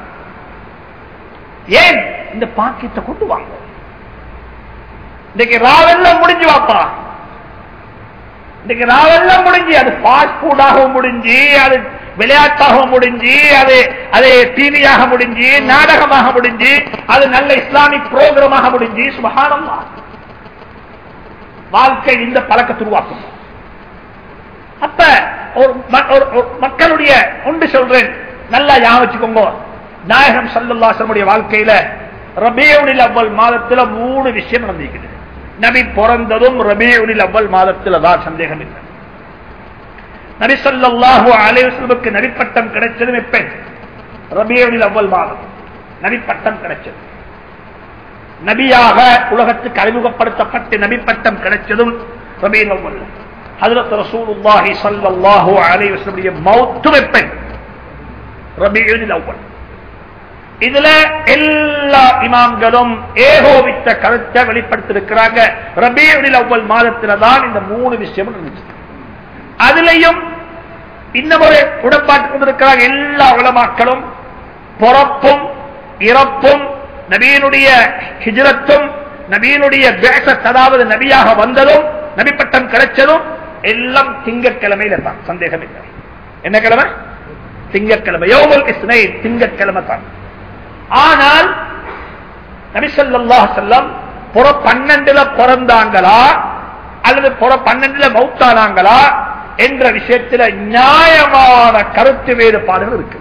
S1: ஏன்? இந்த பாக்கியத்தை கொண்டு வாங்க. இன்னைக்கு ராவெல்லாம் முடிஞ்சு வாப்பா, இன்னைக்கு ராவெல்லாம் முடிஞ்சு, அது ஃபாஸ்ட் ஃபுட்டாகவும் முடிஞ்சு, அது விளையாட்டாகவும் முடிஞ்சு, அது அது டிவியாக முடிஞ்சு, நாடகமாக முடிஞ்சு, அது நல்ல இஸ்லாமிக் புரோகிராமாக முடிஞ்சு. சுப்ஹானல்லாஹ். வாழ்க்கை இந்த பழக்கத்தை உருவாக்கும். அப்ப மக்களுடைய ஒன்று சொல்றேன், நல்லா ஞாபகம், நாயகம் ஸல்லல்லாஹு அலைஹி வஸல்லம் வாழ்க்கையில ரபீஉல் அவ்வல் மாதத்துல மூணு விஷயம் நடந்திருக்குது. நபி பிறந்ததும் ரபீஉல் அவ்வல் மாதத்துல தான், சந்தேகம் இல்லை. நபி ஸல்லல்லாஹு அலைஹி வஸல்லம் நபி பட்டம் கிடைச்சதும் எப்ப? ரபீஉல் அவ்வல் மாதம் நபி பட்டம் கிடைச்சது. நபியாக உலகத்துக்கு அறிமுகப்படுத்தப்பட்டு நபி பட்டம் கிடைச்சதும் ரபீஉல் அவ்வல். ஹஜ்ரத் ரசூலுல்லாஹி ஸல்லல்லாஹு அலைஹி வஸல்லம் மௌத்தும் எப்ப? ரபீஉல் அவ்வல். இதுல எல்லா இமாம்களும் ஏகோபித்த கருத்தை வெளிப்படுத்திருக்கிறாங்க. ரபீஉல் அவ்வல் மாதத்தில தான் இந்த மூணு விஷயம் இருந்துச்சு. அதுலயும் இன்னொரு உடன்பாட்டு கொண்டிருக்கிறாங்க எல்லா உலமாக்களும். பிறப்பும் இறப்பும் நபியினுடைய ஹிஜ்ரத்தும் நபியினுடைய பிஅஸத், அதாவது நபியாக வந்ததும் நபி பட்டம் கிடைச்சதும் எல்லாம் திங்கட்கிழமையில தான், சந்தேகம் இல்லை. என்ன கிழமை? திங்கட்கிழமை. யௌமுல் இஸ்னைன், திங்கட்கிழமை தான். ஆனால் நபி ஸல்லல்லாஹு அலைஹி வஸல்லம் புற பன்னெண்டுல பிறந்தாங்களா அல்லது புற பன்னெண்டுல மௌத்தானாங்களா என்ற விஷயத்தில் நியாயமான கருத்து வேறுபாடுகள் இருக்கு.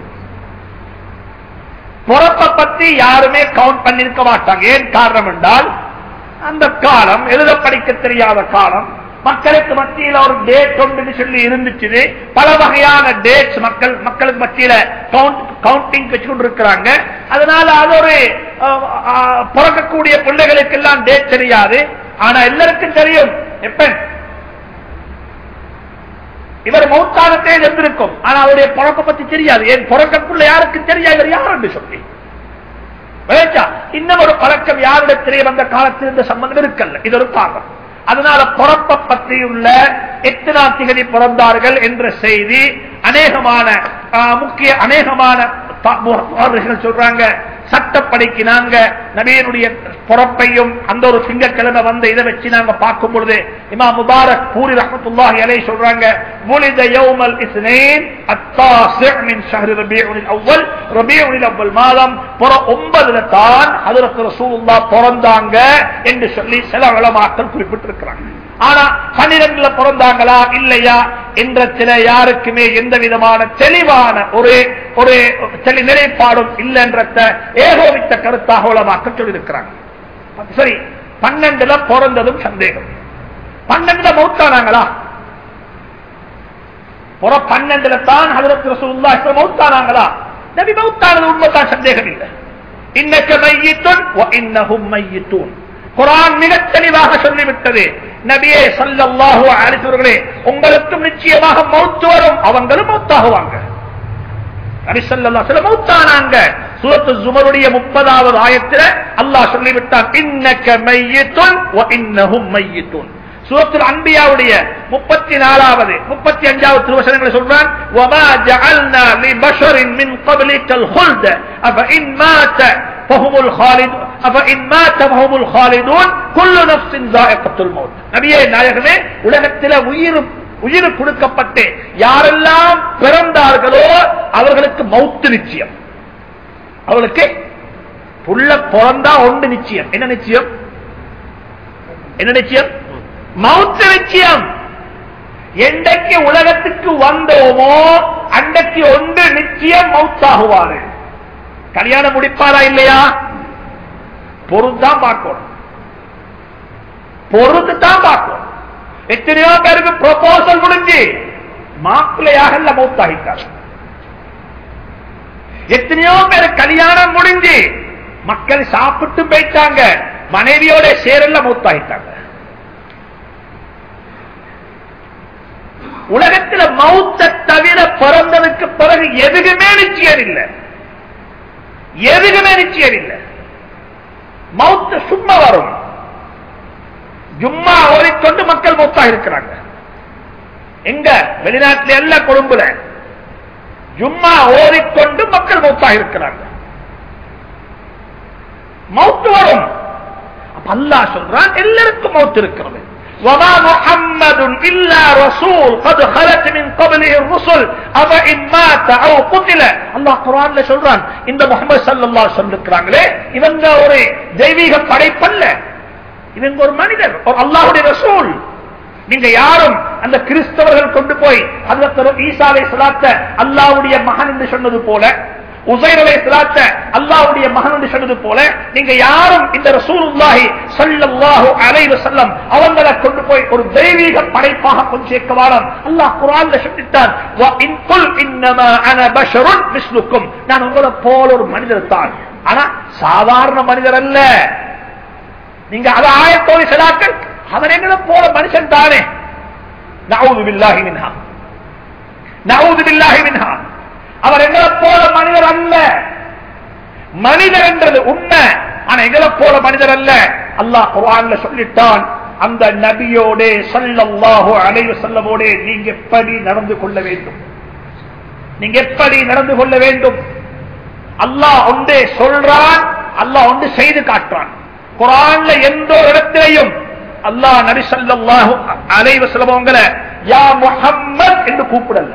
S1: பிறப்பை பத்தி யாருமே கவுண்ட் பண்ணிருக்க மாட்டாங்க. ஏன் காரணம் என்றால் அந்த காலம் எழுத படிக்க தெரியாத காலம், மக்களுக்கு மத்தியில ஒரு டேட் ஒன்று சொல்லி இருந்துச்சு. பல வகையான டேட்ஸ் மக்கள் மக்களுக்கு மத்தியில கவுண்டிங் வச்சு கொண்டு இருக்கிறாங்க. அதனால அது ஒரு பிறக்கக்கூடிய பிள்ளைகளுக்கு எல்லாம் டேட் தெரியாது. ஆனா எல்லாருக்கும் தெரியும் எப்ப இவர் மௌத்தானத்தே இருந்திருக்கும். ஆனா அவருடைய பிறக்க பத்தி தெரியாது. ஏன் பிறக்கக்குள்ள யாருக்கும் தெரியாது இவர் யார் என்று சொல்லி. இன்னும் ஒரு பழக்கம் யாரிடத்திலே வந்த காலத்தில் இந்த சம்பந்தம் இருக்கல்ல. இது ஒரு காரணம். அதனால பிறப்பை பற்றியுள்ள எத்தனாம் திகதி பிறந்தார்கள் என்ற செய்தி அநேகமான முக்கிய அநேகமான சொல்றாங்க. சட்டப்படிக்கு நாங்க நபியினுடைய பிறப்பையும் அந்த ஒரு திங்கட்கிழமை வந்த இதை வச்சு நாங்க பார்க்கும் பொழுது இமாம் முபாரக் பூரி ரஹ்மத்துல்லாஹி அலைஹி சொல்றாங்க, வுலித யௌமல் இஸ்னைன் அத்தாஸி மின் ஷஹ்ர் ரபீஉல் அவ்வல், ரபீஉல் அவ்வல் மாதம் பிற ஒன்பதுல தான் ஹஜ்ரத் ரசூலுல்லாஹ் பிறந்தாங்க என்று சொல்லி சில உலமாக்கள் குறிப்பிட்டிருக்கிறாங்க. ஆனா பன்னிரண்டுல பிறந்தாங்களா இல்லையா என்ற சில யாருக்குமே எந்த விதமான தெளிவான ஒரு ஒரு நிலைப்பாடும் இல்லை என்ற ஏகோபித்த கருத்தாக உலமாக்கள் சொல்லியிருக்கிறாங்க. சரி, பன்னெண்டுல பிறந்ததும் சந்தேகம். பன்னெண்டுல மௌத்தானாங்களா? பன்னெண்டுல தான் ஹஜ்ரத் ரசூலுல்லாஹ் மௌத்தானாங்களா? நபி மௌத்தானது உண்மைதான், சந்தேகம் இல்லை. இன்னக மையித்துன் வ இன்னஹும் மையித்தூன். குர்ஆன் மிக தெளிவாக சொல்லிவிட்டது. நபியே ஸல்லல்லாஹு அலைஹி வஸல்லம் உங்களுக்கும் நிச்சயமாக மௌத் வரும், அவங்களும் மௌத்தாகுவாங்க. நபி ஸல்லல்லாஹு அலைஹி வஸல்லம் மௌத்தானாங்க. சூரத்து ஸுமருடைய முப்பதாவது ஆயத்திலே அல்லாஹ் சொல்லிவிட்டான், இன்னக மையித்துன் வ இன்னஹும் மையித்தூன். சூரத்துல் அன்பியாவுடைய முப்பத்தி நாலாவது முப்பத்தி ஐந்தாவது திருவசனங்களை சொல்றான், வமா ஜஅல்னா லிபஷரின் மின் க்பலிகல் ஹுல்த அஃஇன் மாத ஃபஹுமுல் காலிதூன் அஃஇன் மாத ஃபஹுமுல் காலிதூன் குல்லு நஃப்ஸின் ஸாயிகத்துல் மௌத். நபியே நாயகமே, உலகத்திலே உயிர் உயிர் கொடுக்கப்பட்டு யாரெல்லாம் பிறந்தார்களோ அவர்களுக்கு மௌத் நிச்சயம். அவளுக்கு புள்ள பிறந்தா ஒன்று நிச்சயம். என்ன நிச்சயம்? என்ன நிச்சயம்? மௌத் நிச்சயம். என்றைக்கு உலகத்துக்கு வந்தோமோ அன்றைக்கு ஒன்று நிச்சயம் மௌத்தாகுவாரு. கல்யாணம் முடிப்பாரா இல்லையா? பொருந்தான் பார்க்கணும், பொருத்து தான் பார்க்கணும். எத்தனையோ பேருக்கு ப்ரொபோசல் முடிஞ்சு மாப்பிள்ளையாக மௌத்தாகிட்டார். எத்தனையோ பேர் கல்யாணம் முடிஞ்சு மக்கள் சாப்பிட்டு போயிட்டாங்க, மனைவியோட சேரல்ல மௌத்தாகிட்டாங்க. உலகத்தில் மௌத்தை தவிர பிறந்ததுக்கு பிறகு எதுக்குமே நிச்சயம் இல்லை, எதுக்குமே நிச்சயம் இல்லை. மௌத்து சும்மா வரும். ஜும்மா ஓடிக்கொண்டு மக்கள் மௌத்தாக இருக்கிறாங்க. எங்க? வெளிநாட்டில் எல்லாம் கொழும்புல ஜும்மா ஓடிக்கொண்டு மக்கள் மௌத்தாக இருக்கிறாங்க. மௌத்து வரும். அல்லாஹ் சொல்றான், எல்லாருக்கும் மௌத்து இருக்கிறது. وما محمد إلا رسول قد خلت من قبله الرسل أفإن مات أو قتل. الله قرآن ல சொல்றான், இந்த முஹம்மது ஸல்லல்லாஹு அலைஹி வஸல்லம் இருக்கிறாங்களே இவங்க ஒரு தெய்வீக படைப்பல்ல, இவங்க ஒரு மனிதர், ஒரு அல்லாஹ்வுடைய ரசூல். நீங்க யாரும் அந்த கிறிஸ்தவர்கள் கொண்டு போய் ஹஜ்ரத் ஈசா அலைஹிஸ்ஸலாத்தை அல்லாஹ்வுடைய மகன் என்று சொன்னது போல, உஸைர் அலைஹிஸ்ஸலாத்தை அல்லாஹ்வுடைய மகன் என்று சொன்னது போல நீங்க யாரும் இந்த ரசூலுல்லாஹி ஸல்லல்லாஹு அலைஹி வஸல்லம் அவங்களை கொண்டு போய் ஒரு தெய்வீக படைப்பாக கொண்டு சேர்க்க வாரம். அல்லாஹ் குர்ஆன்ல சொல்லிட்டான், வ இன் குல் இன்னமா அன பஷருன் மிஸ்லுக்கும், நான் உங்களை போல ஒரு மனிதர் தான், ஆனா சாதாரண மனிதர் அல்ல. நீங்க அத ஆயத்தோடு சொல்லாக்கள், அவன் எங்களை போல மனுஷன் தானே. நஊது பில்லாஹி மின்ஹா, நஊது பில்லாஹி மின்ஹா. அவர் எங்களை போல மனிதர் அல்ல. மனிதர் என்றது உண்மை, ஆனா எங்களை போல மனிதர் அல்ல. அல்லாஹ் குர்ஆன்ல சொல்லிட்டான், அந்த நபியோட ஸல்லல்லாஹு அலைஹி வஸல்லமோட நீங்க எப்படி நடந்து கொள்ள வேண்டும், நீங்க எப்படி நடந்து கொள்ள வேண்டும். அல்லாஹ் ஒன்றே சொல்றான், அல்லாஹ் ஒன்று செய்து காட்டுறான். குர்ஆன்ல எந்த ஒரு இடத்திலையும் அல்லாஹ் நபி ஸல்லல்லாஹு அலைஹி வஸல்லம் அவங்களை யா முஹம்மத் என்று கூப்பிடல,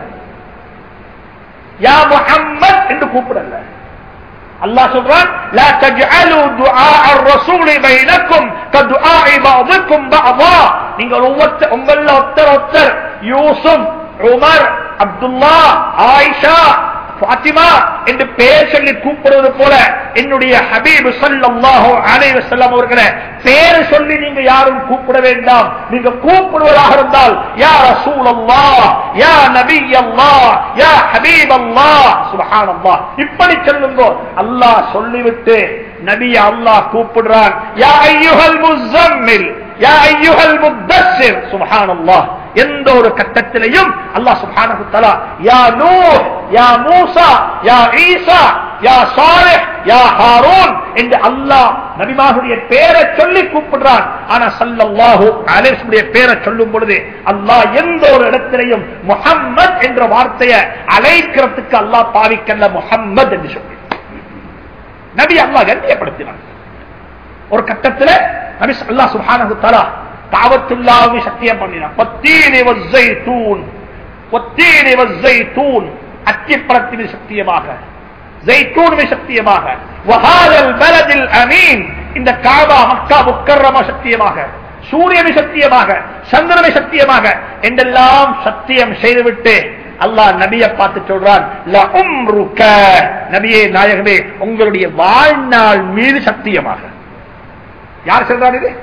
S1: யா முஹம்மத் என்று கூப்பிடல. அல்லாஹ் சொல்றான், லா தஜ்அலு துஆ الرسول بينكم كدعاء بعضكم بعضا. நீங்க ஒவ்வொருத்தர் உங்கள ஒருத்தர் ஒருத்தர் யூசுப், உமர், அப்துல்லா, ஆயிஷா, ஃபாத்திமா என்று பெயர் சொல்லி கூப்பிடுவது போல என்னுடைய ஹபீப் ஸல்லல்லாஹு அலைஹி வஸல்லம் அவர்களை பெயர் சொல்லி நீங்க யாரும் கூப்பிட வேண்டாம். நீங்க கூப்பிடுவதாக இருந்தால் யா ரசூலல்லாஹ், யா நபியல்லாஹ், யா ஹபீபல்லாஹ், சுப்ஹானல்லாஹ் இப்படி சொல்லுங்க. அல்லாஹ் சொல்லிவிட்டு நபியை அல்லாஹ் கூப்பிடுறான், யா அய்யுஹல் முஸம்மில், யா அய்யுஹல் முத்தஸ்ஸிர். சுப்ஹானல்லாஹ் எந்த ஒரு கட்டத்திலையும் அல்லாஹ் சுப்ஹானஹு வ தஆலா யா நூஹ், யா மூசா, யா ஈசா, யா சாலிஹ், யா ஹாரூன் என்று அல்லாஹ் நபிமாருடைய பேரை சொல்லி கூப்பிடுறான். ஆனா ஸல்லல்லாஹு அலைஹி வஸல்லம் பேரை சொல்லும் பொழுது அல்லாஹ் எந்த ஒரு இடத்திலையும் முஹம்மத் என்ற வார்த்தையை அழைக்கிறதுக்கு அல்லாஹ் பாவிக்கல்ல, முஹம்மத் என்று சொல்லி நபி அல்லாஹ் கண்ணியப்படுத்தினான். ஒரு கட்டத்தில் நபி அல்லாஹ் சுப்ஹானஹு வ தஆலா தாவத்துல்லாஹ்வை சத்தியம் பண்ணினான். வத்தீனி வஸ்ஸைத்தூன், வத்தீனி வஸ்ஸைத்தூன் அத்திப்பழத்தின் சத்தியமாக, ஜைத்தூன் சத்தியமாக, வஹாதல் பலதில் அமீன் இந்த காபா மக்கா முக்கர்ரமா சத்தியமாக, சூரியனை சத்தியமாக, சந்திரனை சத்தியமாக என்றெல்லாம் சத்தியம் செய்துவிட்டு அல்லாஹ் நபியை பார்த்து சொல்றான், லஉம்ருக நபியே நாயகமே உங்களுடைய வாழ்நாள் மீது சத்தியமாக. யார் சொல்றார் இது?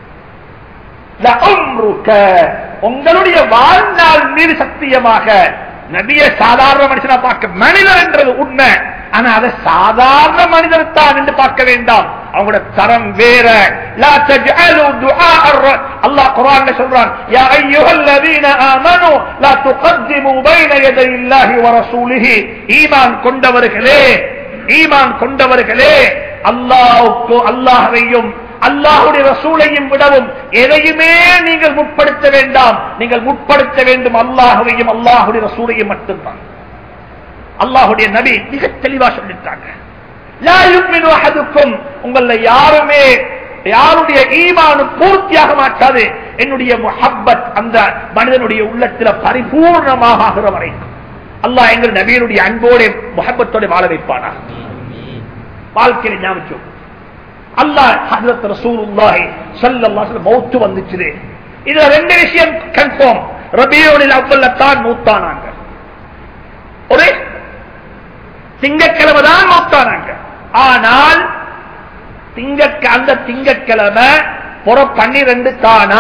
S1: லஉம்ருக உங்களுடைய வாழ்நாள் மீது சத்தியமாக. நபியை சாதாரண மனுஷனா பார்க்க, மனிதர் என்றது உண்மை, ஆனா அதை சாதாரண மனிதர் தான் என்று பார்க்க வேண்டாம், அவங்களோட தரம் வேற. லா தஜஅலு துஆ அல்லாஹ் குர்ஆன்ல சொல்றான், யா அய்யுஹல்லதீன ஆமனூ லா துகத்திமு பைன யதையில்லாஹி வ ரசூலிஹி. ஈமான் கொண்டவர்களே, ஈமான் கொண்டவர்களே அல்லாஹ்வுக்கு, அல்லாஹ்வையும் அல்லாஹ்வுடைய ரசூலையும் விடவும் எதையுமே நீங்கள் முற்படுத்த வேண்டாம். நீங்கள் முற்படுத்த வேண்டும் அல்லாஹ்வையும் அல்லாஹ்வுடைய ரசூலையும் மட்டும்தான். அல்லாஹ்வுடைய நபி மிக தெளிவா சொல்லிட்டாங்க, லா யுமினு அஹதுக்கும் உங்கள யாருமே யாருடைய ஈமான் பூர்த்தியாக மாட்டாது என்னுடைய முஹப்பத் அந்த மனிதனுடைய உள்ளத்தில் பரிபூர்ணமாக ஆகிற வரைக்கும். அல்லாஹ் எங்கள் நபியினுடைய அன்போடு முஹப்பத்தோடு வாழ வைப்பானா. வாழ்க்கையில் ஞாபகம் அல்லாஹ் ஹஜ்ரத் ரசூலுல்லாஹி ஸல்லல்லாஹு அலைஹி வஸல்லம் மௌத் வந்துச்சு. இதுல ரெண்டு விஷயம் கன்ஃபார்ம். ரபியுல் அவ்வல்ல தான் மூத்தானாங்க, ஒரு திங்கட்கிழமை தான் மூத்தானாங்க. ஆனால் திங்க அந்த திங்கட்கிழமை புற பன்னிரண்டு தானா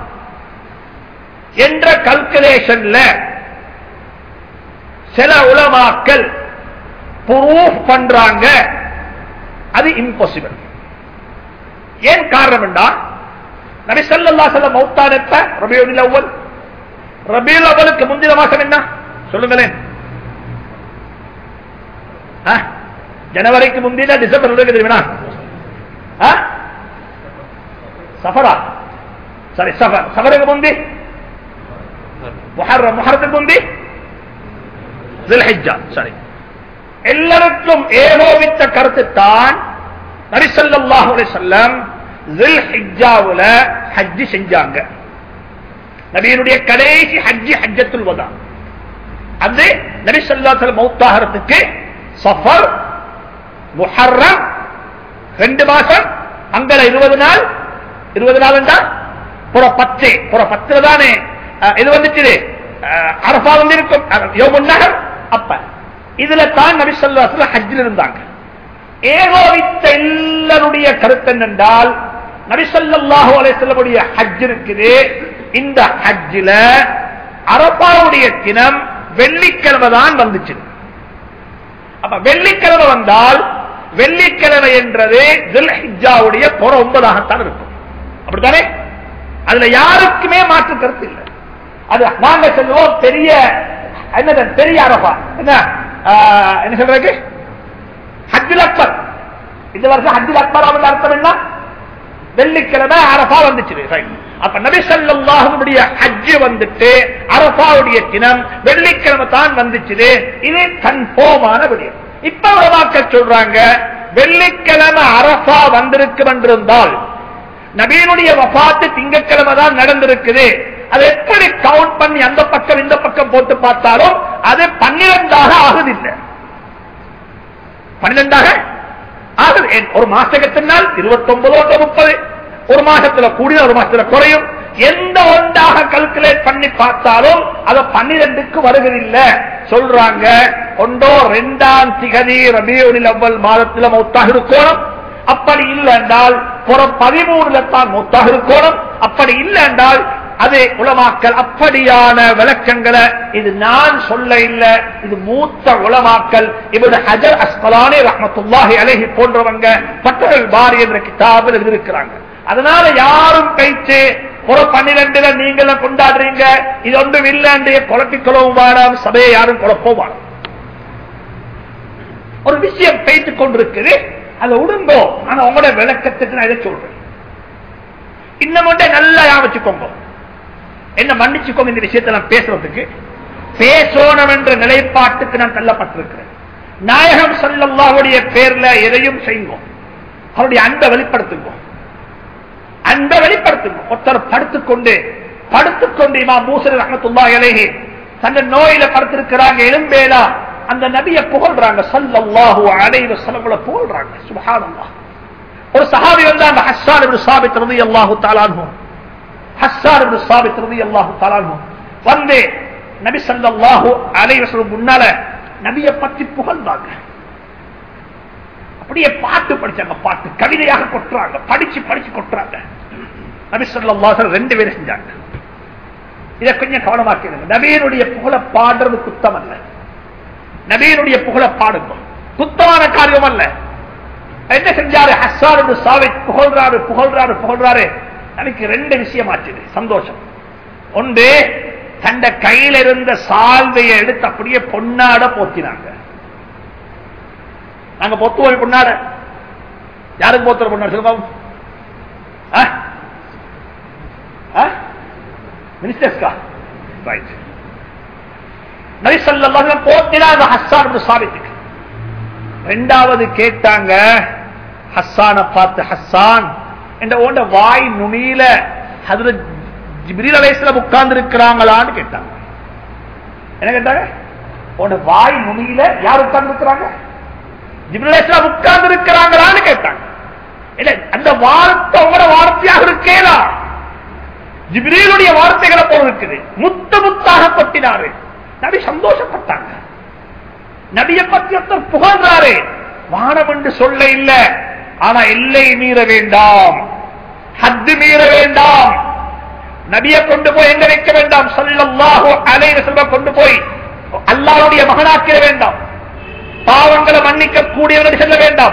S1: என்ற கல்குலேஷன்ல சில உலமாக்கள் ப்ரூஃப் பண்றாங்க அது இம்பாசிபிள். ஏன் காரணம் என்றால் நபி ஸல்லல்லாஹு அலைஹி வஸல்லம் மௌத்தானப்ப ரபியுல் அவ்வல், ரபியுல் அவ்வலுக்கு முந்தின மாசம் என்ன சொல்லுங்களேன்? ஜனவரிக்கு முந்தின டிசம்பர் தெரியுமா? சஃபரா சாரி சஃபர், சஃபருக்கு முந்தி முஹர்ரம், முஹர்ரத்துக்கு முந்தி ذுல்ஹிஜ்ஜா. சரி, எல்லாருக்கும் ஏகோபித்த கருத்து தான் நபி ஸல்லல்லாஹு அலைஹி வஸல்லம் ذுல்ஹிஜ்ஜாவுல ஹஜ் செஞ்சாங்க. நபியினுடைய கடைசி ஹஜ் ஹஜ்ஜத்துல் வதா. அது நபி ஸல்லல்லாஹு அலைஹி வஸல்லம் மௌத்தாகிறதுக்கு சஃபர், முஹர்ரம் ரெண்டு மாசம், அங்கல இருபது நாள், இருபது நாள் என்றால் புற பத்து, புற பத்துல தானே இது வந்துச்சு அரஃபா வந்து இருக்கும் யௌமுன் நஹர். அப்ப இதுல தான் நபி ஸல்லல்லாஹு அலைஹி வஸல்லம் ஹஜ்ஜில் இருந்தாங்க. ஏகோபித்த எல்லாருடைய கருத்து என்னென்றால் நபி ஸல்லல்லாஹு அலைஹி வஸல்லம் உடைய ஹஜ் இருக்குது, இந்த ஹஜ்ஜில அரஃபாவுடைய தினம் வெள்ளிக்கிழமை தான் வந்துச்சு. அப்ப வெள்ளிக்கிழமை வந்தால் வெள்ளிக்கிழமை என்றது ذுல்ஹிஜ்ஜாவுடைய புற ஒன்பதாகத்தான் இருக்கும். அப்படித்தானே? அதுல யாருக்குமே மாற்று கருத்து இல்லை. அது நாங்க சொல்லுவோம் பெரிய என்னது பெரிய அரஃபா, என்ன என்ன சொல்றது, ஹஜ்ஜுல் அக்பர். இந்த வருஷம் ஹஜ்ஜுல் அக்பர் அர்த்தம் என்ன? வெள்ளிக்கிழமை அரஃபா வந்துச்சு. அப்ப நபி ஸல்லல்லாஹு அலைஹி வஸல்லம் ஹஜ் வந்துட்டு அரஃபாவுடைய தினம் வெள்ளிக்கிழமை தான் வந்துச்சு. இது கன்ஃபார்மான விடயம். இப்ப உலமாக்கள் சொல்றாங்க வெள்ளிக்கிழமை அரஃபா வந்திருக்கும் என்றிருந்தால் நபியினுடைய வஃபாத் திங்கட்கிழமை தான் நடந்திருக்குது. அது எப்படி கவுண்ட் பண்ணி அந்த பக்கம் இந்த பக்கம் போட்டு பார்த்தாலும் அது பன்னிரண்டாக ஆகுதில்லை. பன்னிரண்டாக ஆகுது. ஒரு மாசத்தினால் இருபத்தி ஒன்பது முப்பது, ஒரு மாசத்துல கூடிய ஒரு மாசத்துல குறையும். எந்த ஒன்றாக கல்குலேட் பண்ணி பார்த்தாலும் அது பன்னிரண்டுக்கு வருவதில்லை. சொல்றாங்க ஒன்றோ ரெண்டாம் திகதி ரபியுல் அவ்வல் மாதத்தில் மௌத்தாக இருக்கணும், அப்படி இல்லை என்றால் புறம் பதிமூணுல தான் மௌத்தாக இருக்கணும், அப்படி இல்லை என்றால் அது உலமாக்கல் அப்படியான விளக்கங்களை இது நான் சொல்ல இல்ல, இது மூத்த உலமாக்கல் இப்னு ஹஜர் அஸ்கலானி ரஹ்மத்துல்லாஹி அலைஹி போன்றவங்க ஃபத்ஹுல் பாரி என்ற கிதாபில் எழுதியிருக்கிறாங்க. அதனால யாரும் கைச்சு ஒரு பன்னிரண்டுல நீங்களும் கொண்டாடுறீங்க இது ஒன்றும் இல்லைன்ற குழப்பிக்கொள்ளவும் வேணாம், சபையை யாரும் குழப்பவும். ஒரு விஷயம் பேசிக் கொண்டிருக்குது, அதை உடுங்கோ. ஆனா உங்களோட விளக்கத்துக்கு நான் இதை சொல்றேன். இன்னும் ஒன்றை நல்லா யாவச்சுக்கோங்க, என்ன மன்னிச்சுக்கோங்க. இந்த விஷயத்தை நான் பேசுறதுக்கு பேசணும் என்ற நிலைப்பாட்டுக்கு நான் தள்ளப்பட்டிருக்கிறேன். நாயகம் ஸல்லல்லாஹுடைய பேர்ல எதையும் செய்வோம், அவருடைய அன்பை வெளிப்படுத்துவோம், அன்பை வெளிப்படுத்துவோம். ஒருத்தர் படுத்துக்கொண்டு படுத்துக்கொண்டு இமாம் மூஸி ரஹ்மத்துல்லாஹி அலைஹி தன்னை நோயில படுத்திருக்கிறாங்க, எலும்பேலா அந்த நபியை புகழ்றாங்க, ஸல்லல்லாஹு அலைஹி வஸல்லம் புகழ்றாங்க. சுப்ஹானல்லாஹ். ஒரு சஹாபி வந்தாங்க, ஹஸ்ஸான் இப்னு ஸாபித் ரலியல்லாஹு தஆலா அன்ஹு. ஹஸ்ஸான் இப்னு ஸாபித் ரலியல்லாஹு தஆலா அன்ஹு வந்து நபி ஸல்லல்லாஹு அலைஹி வஸல்லம் முன்னால நபியை பத்தி புகழ்ந்தாங்க. அப்படியே பாட்டு படிச்சாங்க, பாட்டு கவிதையாக கொட்டுறாங்க, படிச்சு படிச்சு கொட்டுறாங்க. நபி ஸல்லல்லாஹு அலைஹி வஸல்லம் ரெண்டு பேரும் செஞ்சாங்க. இதை கொஞ்சம் கவனமாக்கிடுங்க. நபியினுடைய புகழ பாடுறது குத்தம் அல்ல, நபியினுடைய புகழ பாடுங்க குத்தமான காரியம் அல்ல. என்ன செஞ்சாரு? ஹஸ்ஸான் இப்னு ஸாபித் புகழ்றாரு புகழ்றாரு புகழ்றாரு. எனக்கு ரெண்டு விஷயம் ஆச்சுது சந்தோஷம். ஒன்று, தந்த கையில இருந்த சால்வையை எடுத்து அப்படியே பொன்னாட போத்தினாங்க. நாங்க பொத்துவோம் பொன்னாட, யாருக்கு போத்துற பொன்னாட சொல்லுங்க, மினிஸ்டர்ஸ்கா? ரைட். நபி ஸல்லல்லாஹு அலைஹி வஸல்லம் போத்தினாங்க ஹஸ்ஸான் இப்னு ஸாபித்துக்கு. ரெண்டாவது கேட்டாங்க ஹஸ்ஸானை பார்த்து, ஹஸ்ஸான் என்ற ஓண்ட வாய் நுனியில ஹஜ்ரத் ஜிப்ரீல் அலைஹிஸ்ஸலாம் உட்கார்ந்து இருக்கிறாங்களான்னு கேட்டாங்க. என்ன கேட்டாங்க? உன்ட வாய் நுனியில யார் உட்கார்ந்து இருக்கிறாங்க? ஜிப்ரீல் அலைஹிஸ்ஸலாம் உட்கார்ந்து இருக்கிறாங்களான்னு கேட்டாங்க. இல்ல, அந்த வார்த்தை உங்களோட வார்த்தையாக இருக்கேதா? ஜிப்ரீலுடைய வார்த்தைகளை போல இருக்குது. முத்து முத்தாக கொட்டினாரு. நபி சந்தோஷப்பட்டாங்க. நபியை பத்தி ஒருத்தர் புகழ்றாரு, வானம் என்று சொல்ல இல்ல, ஆனா எல்லை மீற வேண்டாம், ஹத்து மீற வேண்டாம். நபியை கொண்டு போய் எங்க வைக்க வேண்டாம், ஸல்லல்லாஹு அலைஹி வஸல்லம் கொண்டு போய் அல்லாஹ்வுடைய மகனாக்கிட வேண்டாம், பாவங்களை மன்னிக்க கூடியவர்கள் செல்ல வேண்டாம்,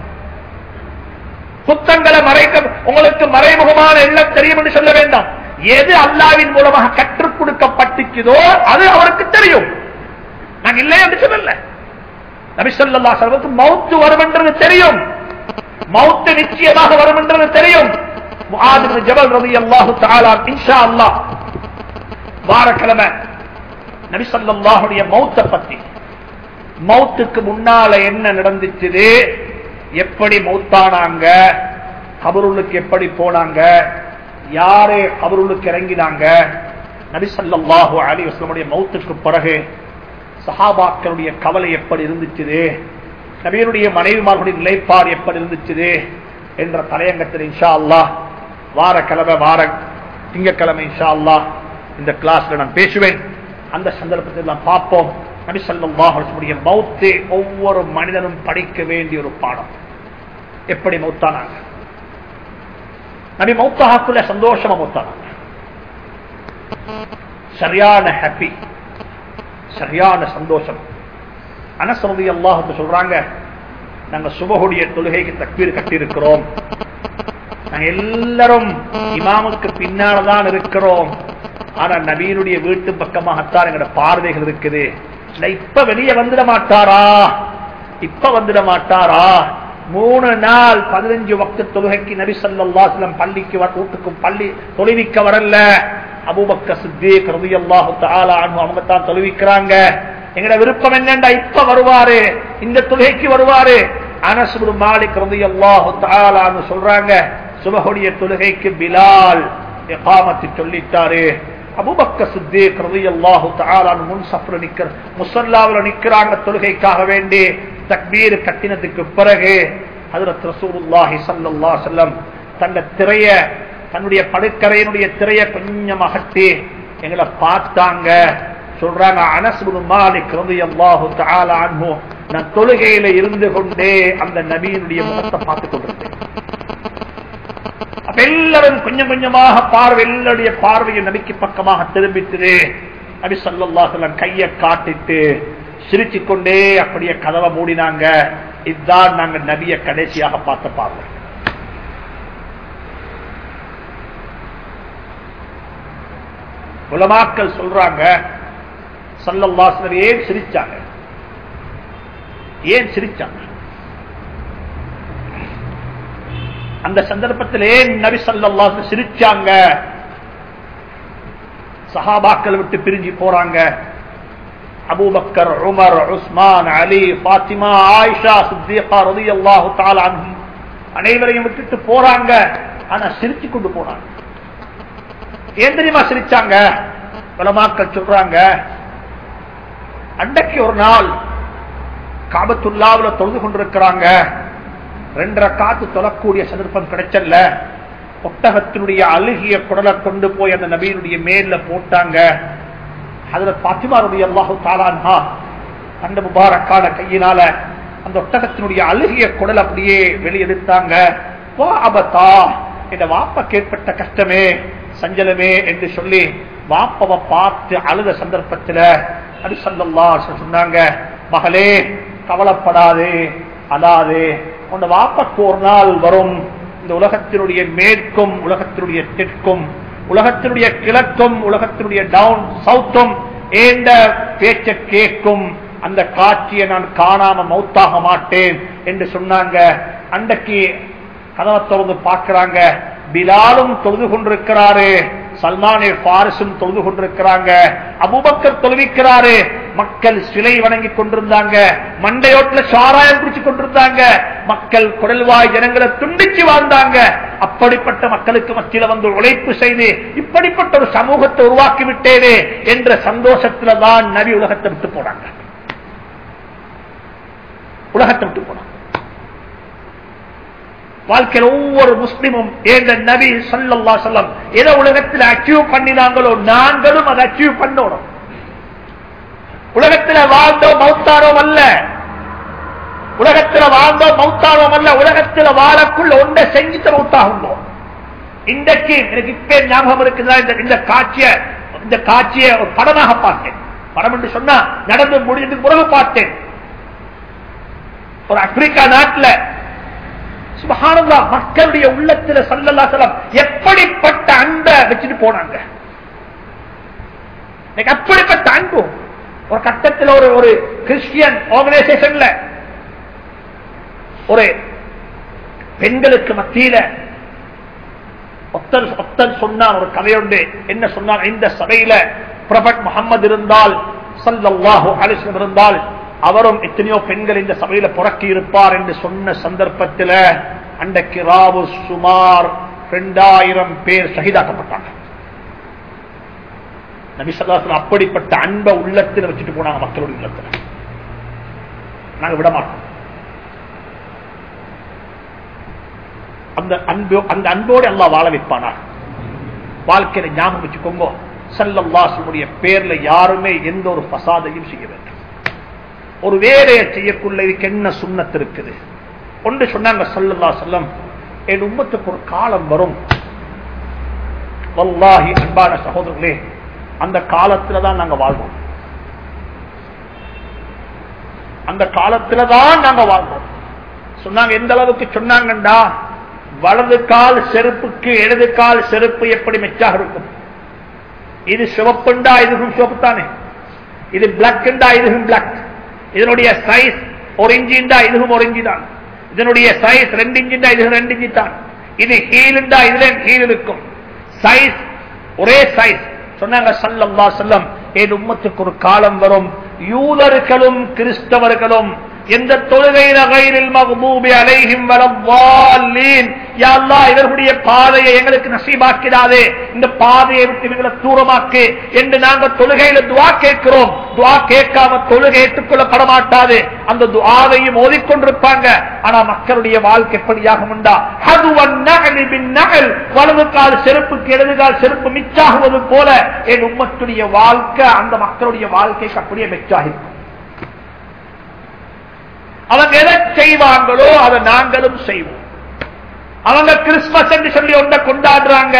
S1: குத்தங்களை மறைக்க உங்களுக்கு மறைமுகமான எண்ணம் தெரியும் என்று சொல்ல வேண்டாம். எது அல்லாஹ்வின் மூலமாக கற்றுக் கொடுக்கப்பட்டிருக்கிறதோ அது அவருக்கு தெரியும். நான் இல்லை என்று சொல்லல. நபி ஸல்லல்லாஹு அலைஹி வஸல்லம் மௌத் வரும் என்றது தெரியும், மௌத் நிச்சயமாக வரும் என்றது தெரியும். முஆத் இப்னு ஜபல் ரலியல்லாஹு தஆலா இன்ஷா அல்லாஹ் வாரக்கிழமை நபி ஸல்லல்லாஹு அலைஹி மௌத்தை பத்தி, மௌத்துக்கு முன்னால என்ன நடந்துச்சு, எப்படி மௌத்தானாங்க, கபருளுக்கு எப்படி போனாங்க, யாரே கபருளுக்கு இறங்கினாங்க, நபி ஸல்லல்லாஹு அலைஹி வஸல்லம் மௌத்துக்கு பிறகு சஹாபாக்களுடைய கவலை எப்படி இருந்துச்சு, நபியினுடைய மனைவிமார்களுடைய நிலைப்பாடு எப்படி இருந்துச்சு என்ற தலையங்கத்தில் இன்ஷா அல்லாஹ் வாரக்கிழமை வார திங்கக்கிழமை இன்ஷா அல்லாஹ் இந்த கிளாஸ்ல நான் பேசுவேன். அந்த சந்தர்ப்பத்தில் நான் பார்ப்போம். நபி ஸல்லல்லாஹு அலைஹி வஸல்லம் மௌத்தை ஒவ்வொரு மனிதனும் படிக்க வேண்டிய ஒரு பாடம். எப்படி மௌத்தானாங்க? நபி மௌத்தாக்குள்ள சந்தோஷமா மௌத்தானாங்க, சரியான ஹாப்பி, சரியான சந்தோஷம். அனஸ் ரலியல்லாஹு அன்ஹு சொல்றாங்க, நாங்க சுபஹுடைய தொழுகைக்கு தக்பீர் கட்டி இருக்கிறோம், நாங்க எல்லாரும் இமாமுக்கு பின்னால்தான் இருக்கிறோம், ஆனா நபியினுடைய வீட்டு பக்கமாகத்தான் எங்களோட பார்வைகள் இருக்குது. இப்ப வெளியே வந்துட மாட்டாரா, இப்ப வந்துட மாட்டாரா? மூணு நாள் பதினஞ்சு வக்து தொழுகைக்கு நபி ஸல்லல்லாஹு அலைஹி வஸல்லம் பள்ளிக்கு வீட்டுக்கும் பள்ளி தொழுவிக்க வரல. அபூபக்கர் சித்தீக் ரலியல்லாஹு தஆலா அன்ஹு அவங்க தான் தொழுவிக்கிறாங்க. எங்கட விருப்பம் என்னண்டா இப்ப வருவாரு, இந்த தொழுகைக்கு வருவாரு. அனஸ் இப்னு மாலிக் ரலியல்லாஹு தஆலா அன்ஹு சொல்றாங்க, சுபஹுடைய தொழுகைக்கு பிலால் இகாமத்து சொல்லிட்டாரு. அபூபக்கர் சித்தீக் ரலியல்லாஹு தஆலா அன்ஹு முன்சஃப்ல நிக்கிற முஸல்லாவுல நிக்கறாங்க தொழுகைக்காக வேண்டி. தக்பீர் கட்டினதுக்கு பிறகு ஹஜ்ரத் ரசூலுல்லாஹி ஸல்லல்லாஹு அலைஹி வஸல்லம் தன்னுடைய திரைய தன்னுடைய படுக்கறையினுடைய திரைய கொஞ்சம் அகட்டி எங்களை பார்த்தாங்க. சொல்றாங்க, அனஸ் இப்னு மாலிக் ரலியல்லாஹு தஆலா அன்ஹு, நான் தொழுகையில இருந்து கொண்டே அந்த நபியினுடைய முகத்தை பார்த்துக் கொண்டிருந்தேன். அப்ப எல்லாரும் கொஞ்சம் கொஞ்சமாக பார்வை, எல்லாருடைய பார்வையை நபிக்கு பக்கமாக திரும்பிட்டு நபி ஸல்லல்லாஹு அலைஹி வஸல்லம் கையை காட்டிட்டு சிரிச்சுக் கொண்டே அப்படியே கதவை மூடினாங்க. இதுதான் நாங்க நபியை கடைசியாக பார்த்த பார்வை. உலமாக்கள் சொல்றாங்க, ஸல்லல்லாஹு அலைஹி வஸல்லம் ஏன் சிரிச்சாங்க? ஏன் சிரிச்சாங்க? அந்த சந்தர்ப்பத்தில் ஏன் நபி ஸல்லல்லாஹு அலைஹி வஸல்லம் சிரிச்சாங்க? சஹாபாக்கள் விட்டு பிரிஞ்சு போறாங்க. Abu Bakr, Umar, Usman, Ali, Fatima, Aisha Siddiqa ரலியல்லாஹு தஆலா அன்ஹும் அனைவரையும் விட்டுட்டு போறாங்க. ஆனா சிரிச்சு கொண்டு போனாங்க. ஏன் தெரியுமா சிரிச்சாங்க? உலமாக்கள் சொல்றாங்க, அன்றைக்கு ஒரு நாள் காபத்துல்லாவுல தொழுது கொண்டிருக்கிறாங்க. ரெண்டரை காத்து தொழக்கூடிய சந்தர்ப்பம் கிடைச்சல்ல. ஒட்டகத்தினுடைய அழுகிய குடலை கொண்டு போய் அந்த நபியினுடைய மேல போட்டாங்க. ஹஜ்ரத் பாத்திமா ரலியல்லாஹு தஆலா அன்ஹா அந்த முபாரக்கான கையினால அந்த ஒட்டகத்தினுடைய அழுகிய குடல் அப்படியே வெளியெடுத்தாங்க. வா அபதா, இந்த வாப்ப கேட்பட்ட கஷ்டமே சஞ்சலமே என்று சொல்லி வாப்பவை பார்த்து அழுத சந்தர்ப்பத்தில் நபி ஸல்லல்லாஹு அலைஹி வஸல்லம் சொன்னாங்க, மகளே கவலைப்படாதே, அழாதே, உன் வாப்பக்கு ஒரு நாள் வரும், இந்த உலகத்தினுடைய மேற்கும் உலகத்தினுடைய தெற்கும் உலகத்தினுடைய கிழக்கும் உலகத்தினுடைய டவுன் சவுத்தும் ஏண்ட பேச்ச கேட்கும், அந்த காட்சியை நான் காணாம மௌத்தாக மாட்டேன் என்று சொன்னாங்க. அன்றைக்கு கதவை திறந்து பார்க்கிறாங்க, பிலாலும் தொழுது கொண்டிருக்கிறாரு, சல்மானே பாரிசும் தொழுது கொண்டிருக்கிறாங்க, அபூபக்கர் தொழுவிக்கிறாரு. மக்கள் சிலை வணங்கி கொண்டிருந்தாங்க, மண்டையோட்டுல சாராயம் குடிச்சு கொண்டிருந்தாங்க, மக்கள் குடல்வாய் ஜனங்களை துண்டிச்சு வாழ்ந்தாங்க. அப்படிப்பட்ட மக்களுக்கு மத்தியில வந்து உழைப்பு செய்து இப்படிப்பட்ட ஒரு சமூகத்தை உருவாக்கி விட்டேனே என்ற சந்தோஷத்துல தான் நபி உலகத்தை விட்டு போனாங்க. உலகத்தை விட்டு போனாங்க. வாழ்க்கையில் ஒவ்வொரு முஸ்லிமும் ஏந்த நபி ஸல்லல்லாஹு அலைஹி வஸல்லம் எதை உலகத்தில் அச்சீவ் பண்ணினாங்களோ நாங்களும் அதை அச்சீவ் பண்ணணும். உலகத்தில் வாழ்ந்தோம் மௌத்தாரோம் அல்ல, உலகத்தில் வாழ்ந்தோம் மௌத்தாரோம் அல்ல, உலகத்தில் வாழக்குள்ள ஒன்றை செஞ்சுட்டு மௌத்தாகும். இன்றைக்கு எனக்கு இப்ப ஞாபகம் இருக்குதா, இந்த காட்சிய இந்த காட்சியை ஒரு படமாக பார்த்தேன். படம் என்று சொன்னா நடந்து முடிஞ்சதுக்கு பிறகு பார்த்தேன். ஒரு ஆப்பிரிக்கா நாட்டில் சுப்ஹானல்லாஹ் மக்களுடைய உள்ளத்துல ஸல்லல்லாஹு அலைஹி வஸல்லம் எப்படிப்பட்ட அன்பை வச்சுட்டு போனாங்க. அப்படிப்பட்ட அன்பு ஒரு கட்டத்தில் ஒரு ஒரு கிறிஸ்டியன் ஆர்கனைசேஷன்ல ஒரு பெண்களுக்கு மத்தியில ஒத்தர் ஒத்தர் சொன்னான் ஒரு கதையுண்டு. என்ன சொன்னான்? இந்த சபையில ப்ரொஃபட் முஹம்மது இருந்தால், ஸல்லல்லாஹு அலைஹி வஸல்லம் இருந்தால், அவரும் எத்தனையோ பெண்கள் இந்த சபையில புறக்கி இருப்பார் என்று சொன்ன சந்தர்ப்பத்தில் அன்றைக்கு ராவு சுமார் இரண்டாயிரம் பேர் ஷஹீதாக்கப்பட்டாங்க. நபி ஸல்லல்லாஹு அலைஹி வஸல்லம் அப்படிப்பட்ட அன்பை உள்ளத்தில் வச்சுட்டு போனாங்க. மக்களுடைய உள்ளத்தில் நாங்க விட மாட்டோம். அந்த அன்பு அந்த அன்போடு அல்லாஹ் வாழ வைப்பானா. வாழ்க்கையில ஞாபகம் வச்சுக்கோங்க, ஸல்லல்லாஹு அலைஹி வஸல்லம் பேர்ல யாருமே எந்த ஒரு ஃபசாதையும் செய்ய வேண்டும். ஒரு வேலையை செய்யக்குள்ள இதுக்கு என்ன சுன்னத் இருக்குது ஒன்று சொன்னாங்க ஸல்லல்லாஹு அலைஹி வஸல்லம், என் உம்மத்துக்கு ஒரு காலம் வரும், வல்லாஹி அன்பான சகோதரர்களே, அந்த காலத்துல தான் நாங்க வாழ்வோம். அந்த காலத்துல தான் நாங்க வாழ்வோம் சொன்னாங்க. எந்த அளவுக்கு சொன்னாங்கண்டா, வலது கால் செருப்புக்கு இடது கால் செருப்பு எப்படி மெச்சாக இருக்கும். இது சிவப்புண்டா இதுவும் சிவப்பு தானே, இது பிளாக்ண்டா இதுவும் பிளாக், இதனுடைய சைஸ் ஒரு இன்ஜின்டா இதுவும் ஒரு இன்ஜி தான், இதனுடைய சைஸ் ரெண்டு இன்ஜின்டா இது ரெண்டு இன்ஜி தான், இது ஹீலுண்டா இதுல ஹீல் இருக்கும், சைஸ் ஒரே சைஸ். சொன்னாங்க ஸல்லல்லாஹு அலைஹி வஸல்லம், என் உம்மத்துக்கு ஒரு காலம் வரும், யூதர்களும் கிறிஸ்தவர்களும் எந்த தொழுகையில கைரில் மக்தூபி அலைஹிம் வலல்லாலீன், யா அல்லாஹ் இவர்களுடைய பாதையை எங்களுக்கு நசீபாக்கிடாதே, இந்த பாதையை விட்டு இவங்களை தூரமாக்கு என்று நாங்கள் தொழுகையில துஆ கேட்கிறோம். துஆ கேட்காம தொழுகை ஏற்றுக்கொள்ளப்பட மாட்டாது. அந்த துஆவையும் ஓதிக்கொண்டிருப்பாங்க. ஆனா மக்களுடைய வாழ்க்கை எப்படியாக உண்டா, ஹதுவன் நஅலி பின் நஅல், வலது கால் செருப்புக்கு இடது கால் செருப்பு மிச்சாகுவது போல என் உம்மத்துடைய வாழ்க்கை அந்த மக்களுடைய வாழ்க்கைக்கு அப்படியே மிச்சாகி. அவங்க எதை செய்வாங்களோ அதை நாங்களும் செய்வோம். அவங்க கிறிஸ்துமஸ் என்று சொல்லி ஒன்றை கொண்டாடுறாங்க.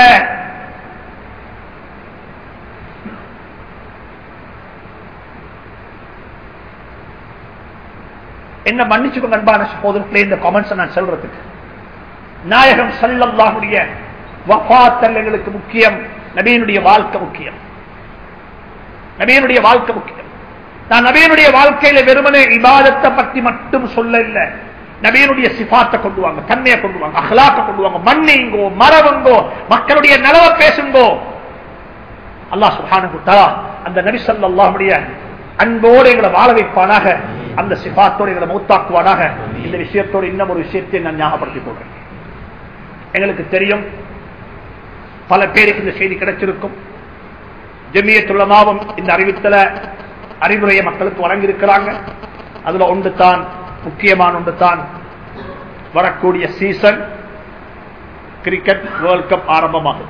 S1: என்ன மன்னிச்சுக்கோங்க அன்பான சகோதரர்களே, இந்த கமெண்ட்ஸ் நான் சொல்றதுக்கு. நாயகம் ஸல்லல்லாஹுடைய வஃபாத் எங்களுக்கு முக்கியம், நபியினுடைய வாழ்க்கை முக்கியம். நபியினுடைய வாழ்க்கை முக்கியம். நான் நபியினுடைய வாழ்க்கையில வெறுமனே இபாதத்தை பற்றி மட்டும் சொல்ல இல்ல, நபியினுடைய சிஃபாத்தை கொண்டு வாங்க, தன்மையை கொண்டு வாங்க, அஹ்லாக்க கொண்டு வாங்க, மன்னிங்கோ, மறவுங்கோ, மக்களுடைய நலவை பேசுங்கோ. அல்லாஹ் சுப்ஹானஹு வ தஆலா அந்த நபி ஸல்லல்லாஹுடைய அன்போடு எங்களை வாழ வைப்பானாக, அந்த சிஃபாத்தோடு எங்களை மௌத்தாக்குவானாக. இந்த விஷயத்தோடு இன்னும் ஒரு விஷயத்தை நான் ஞாபகப்படுத்திக் கொள்றேன். எங்களுக்கு தெரியும், பல பேருக்கு இந்த செய்தி கிடைச்சிருக்கும். ஜமியத்துல் உலமாவும் இந்த அறிவித்தல அறிவுரையை மக்களுக்கு வழங்கியிருக்கிறாங்க. அதுல ஒன்று தான் முக்கியமான ஒன்று தான் வரக்கூடிய சீசன் கிரிக்கெட் வேர்ல்ட் கப் ஆரம்பமாகும்.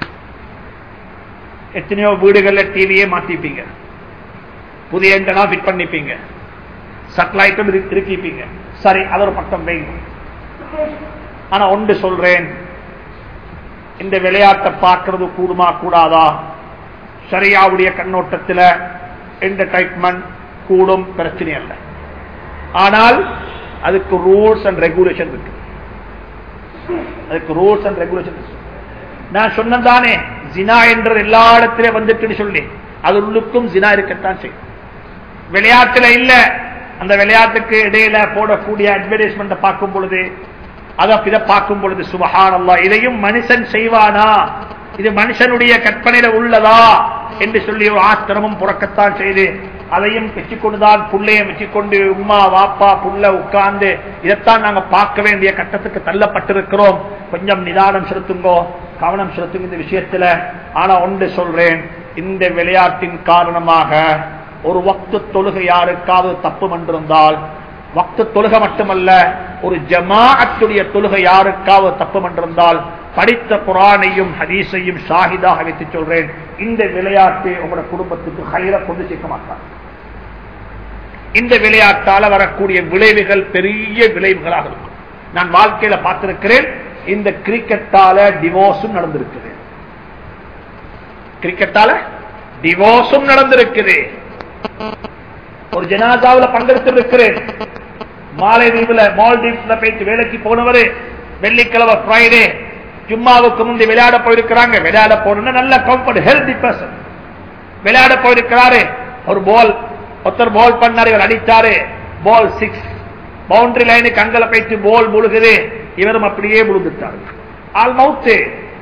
S1: எத்தனையோ வீடுகளில் டிவியே மாத்திப்பீங்க, புதிய ஆண்டனா ஃபிட் பண்ணிப்பீங்க, சேட்டலைட்டும் இருக்கிப்பீங்க. சரி, அது ஒரு பக்கம் வைங்க. ஆனா ஒன்று சொல்றேன், இந்த விளையாட்டை பார்க்கறது கூடுமா கூடாதா? ஷரியாவுடைய கண்ணோட்டத்தில் என்டர்டைன்மெண்ட் கூடும், பிரச்சனை அல்ல. ஆனால் அதுக்கு ரூல்ஸ் அண்ட் ரெகுலேஷன் இருக்கு. அதுக்கு ரூல்ஸ் அண்ட் ரெகுலேஷன் இருக்கு. நான் சொன்னதானே ஜினா என்ற எல்லா இடத்திலே வந்துட்டு சொல்லி, அது உள்ளுக்கும் ஜினா இருக்கத்தான் செய்யும். விளையாட்டுல இல்ல, அந்த விளையாட்டுக்கு இடையில போடக்கூடிய அட்வர்டைஸ்மெண்ட் பார்க்கும் பொழுது, அதை இதை பார்க்கும் பொழுது சுப்ஹானல்லாஹ், இதையும் மனுஷன் செய்வானா, இது மனுஷனுடைய கற்பனையில உள்ளதா என்று சொல்லி ஒரு ஆத்திரமும் புறக்கத்தான் செய்து, அதையும் வச்சுக்கொண்டுதான் புள்ளையும் வச்சுக்கொண்டு உம்மா வாப்பா புள்ள உட்கார்ந்து இதைத்தான் நாங்க பார்க்க வேண்டிய கட்டத்துக்கு தள்ளப்பட்டிருக்கிறோம். கொஞ்சம் நிதானம் செலுத்துங்கோ, கவனம் செலுத்துங்க இந்த விஷயத்துல. ஆனா ஒன்று சொல்றேன், இந்த விளையாட்டின் காரணமாக ஒரு வக்து தொழுகை யாருக்காவது தப்பு என்றிருந்தால், வக்து தொழுகை மட்டுமல்ல, ஒரு ஜமாஅத்துடைய தொழுகை யாருக்காவது தப்பு என்றிருந்தால், படித்த குர்ஆனையும் ஹதீஸையும் ஷாஹிதாக வைத்து சொல்றேன், இந்த விளையாட்டு உங்களோட குடும்பத்துக்கு ஹைர கொண்டு சேர்க்க மாட்டார். இந்த விளையாட்டால வரக்கூடிய விளைவுகள் பெரிய விளைவுகளாக இருக்கும். நான் வாழ்க்கையில பார்த்திருக்கிறேன், இந்த கிரிக்கெட்டால டிவோர்ஸும் நடந்திருக்குது. கிரிக்கெட்டால டிவோர்ஸும் நடந்திருக்குது. ஒரு ஜனாசாவில் பங்கெடுத்திருக்கிறேன். மாலைதீவுல மால்தீவ்ஸ்ல போயிட்டு வேலைக்கு போனவரு வெள்ளிக்கிழமை ஃப்ரைடே ஜும்மாவுக்கு முந்தி விளையாட போயிருக்கிறாங்க. விளையாட போன நல்ல கம்ஃபர்ட் ஹெல்தி பர்சன் விளையாட போயிருக்கிறாரு. ஒரு பால் ஒருத்தர் பால் பண்ணாரு, இவர் அடித்தாரு, பால் சிக்ஸ், பவுண்டரி லைனுக்கு அங்கல போயிட்டு பால் முழுகுது, இவரும் அப்படியே முழுந்துட்டாரு. ஆல் மவுத்து.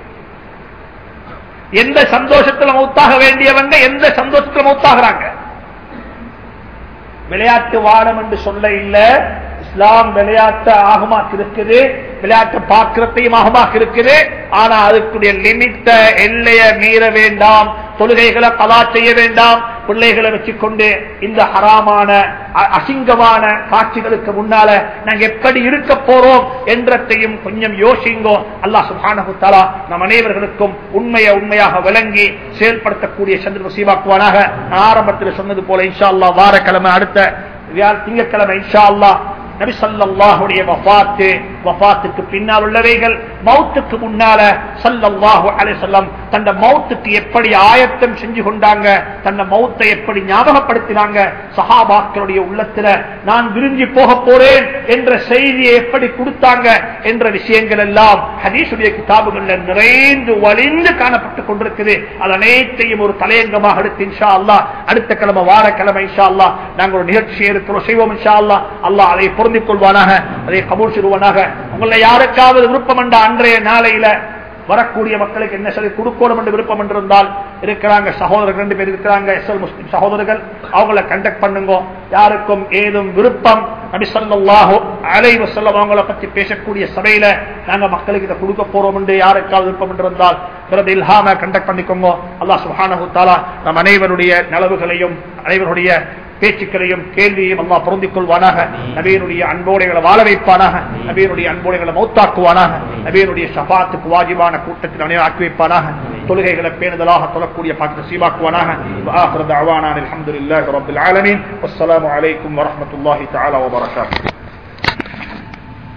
S1: எந்த சந்தோஷத்துல மவுத்தாக வேண்டியவங்க எந்த சந்தோஷத்துல மவுத்தாகிறாங்க? விளையாட்டு வானம் என்று சொல்ல இல்ல, இஸ்லாம் விளையாட்டு ஆகமாக்கு இருக்குது, விளையாட்டு பார்க்கிறதையும் ஆகமாக்கு இருக்குது. ஆனா அதுக்குரிய லிமிட்ட எல்லைய மீற வேண்டாம், தொழுகைகளை கலா செய்ய வேண்டாம். பிள்ளைகளை வச்சுக்கொண்டு இந்த ஹராமான அசிங்கமான காட்சிகளுக்கு முன்னால நாங்க எப்படி இருக்க போறோம் என்றதையும் கொஞ்சம் யோசிங்கோ. அல்லாஹ் சுப்ஹானஹு வ தஆலா நம் அனைவர்களுக்கும் உண்மையை உண்மையாக விளங்கி செயல்படுத்தக்கூடிய சந்திர நசீபாக்குவானாக. நான் ஆரம்பத்தில் சொன்னது போல இன்ஷா அல்லாஹ் வாரக்கிழமை அடுத்த திங்கட்கிழமை இன்ஷா அல்லாஹ் நபி ஸல்லல்லாஹுடைய வஃபாத், வஃபாத்துக்கு பின்னால் உள்ளவைகள், மௌத்துக்கு முன்னால ஸல்லல்லாஹு அலைஹி வஸல்லம் தன்னை மௌத்துக்கு எப்படி ஆயத்தம் செஞ்சு கொண்டாங்க, தன்னை மௌத்தை எப்படி ஞாபகப்படுத்தினாங்க, சஹாபாக்களுடைய உள்ளத்துல நான் விரும்பி போக போறேன் என்ற செய்தியை எப்படி கொடுத்தாங்க என்ற விஷயங்கள் எல்லாம் ஹதீஸுடைய கிதாபுகள்ல நிறைந்து வலிந்து காணப்பட்டுக் கொண்டிருக்குது. அது அனைத்தையும் ஒரு தலையங்கமாக எடுத்து இன்ஷா அல்லாஹ் அடுத்த கிழமை வாரக்கிழமை இன்ஷா அல்லாஹ் நாங்கள் ஒரு நிகழ்ச்சியை இருக்கிறோம் செய்வோம் இன்ஷா அல்லாஹ். அல்லாஹ் அதை பொருந்திக் கொள்வானாக, அதை கபூல் செய்வானாக. உங்களை யாருக்காவது விருப்பம் என்ற அன்றைய நாளையில வரக்கூடிய மக்களுக்கு என்ன சொல்லி கொடுக்கணும் என்று விருப்பம் என்றிருந்தால் இருக்கிறாங்க சகோதரர்கள் ரெண்டு பேர் இருக்கிறாங்க எஸ்எல் முஸ்லிம் சகோதரர்கள், அவங்கள கண்டக்ட் பண்ணுங்க. யாருக்கும் ஏதும் விருப்பம் நபி ஸல்லல்லாஹு அலைஹி வஸல்லம் அவங்கள பத்தி பேசக்கூடிய சபையில நாங்க மக்களுக்கு இதை கொடுக்க போறோம் என்று யாருக்காவது விருப்பம் என்றிருந்தால் பிறகு இல்ஹாம கண்டக்ட் பண்ணிக்கோங்க. அல்லாஹ் சுப்ஹானஹு வ தஆலா நம் அனைவருடைய நலவுகளையும் அனைவருடைய பேச்சுக்களையும் கேள்வியையும் அல்லாஹ் பொருந்திக் கொள்வானாக. நபியினுடைய அன்போடைகளை வாழ வைப்பானாக. நபியினுடைய அன்போடைகளை மௌத்தாக்குவானாக. நபியினுடைய ஷஃபாத்துக்கு வாஜிபான கூட்டத்தில் அனைவரும் ஆக்கி வைப்பானாக. தொழுகைகளை பேணுதலாக தொழக்கூடிய பாக்கியத்தை நசீபாக்குவானாக. வஆகிரு தஅவானா அல்ஹம்துலில்லாஹி ரப்பில் ஆலமீன். வஸ்ஸலாமு அலைக்கும் வரஹ்மத்துல்லாஹி தஆலா வபரகாத்துஹு.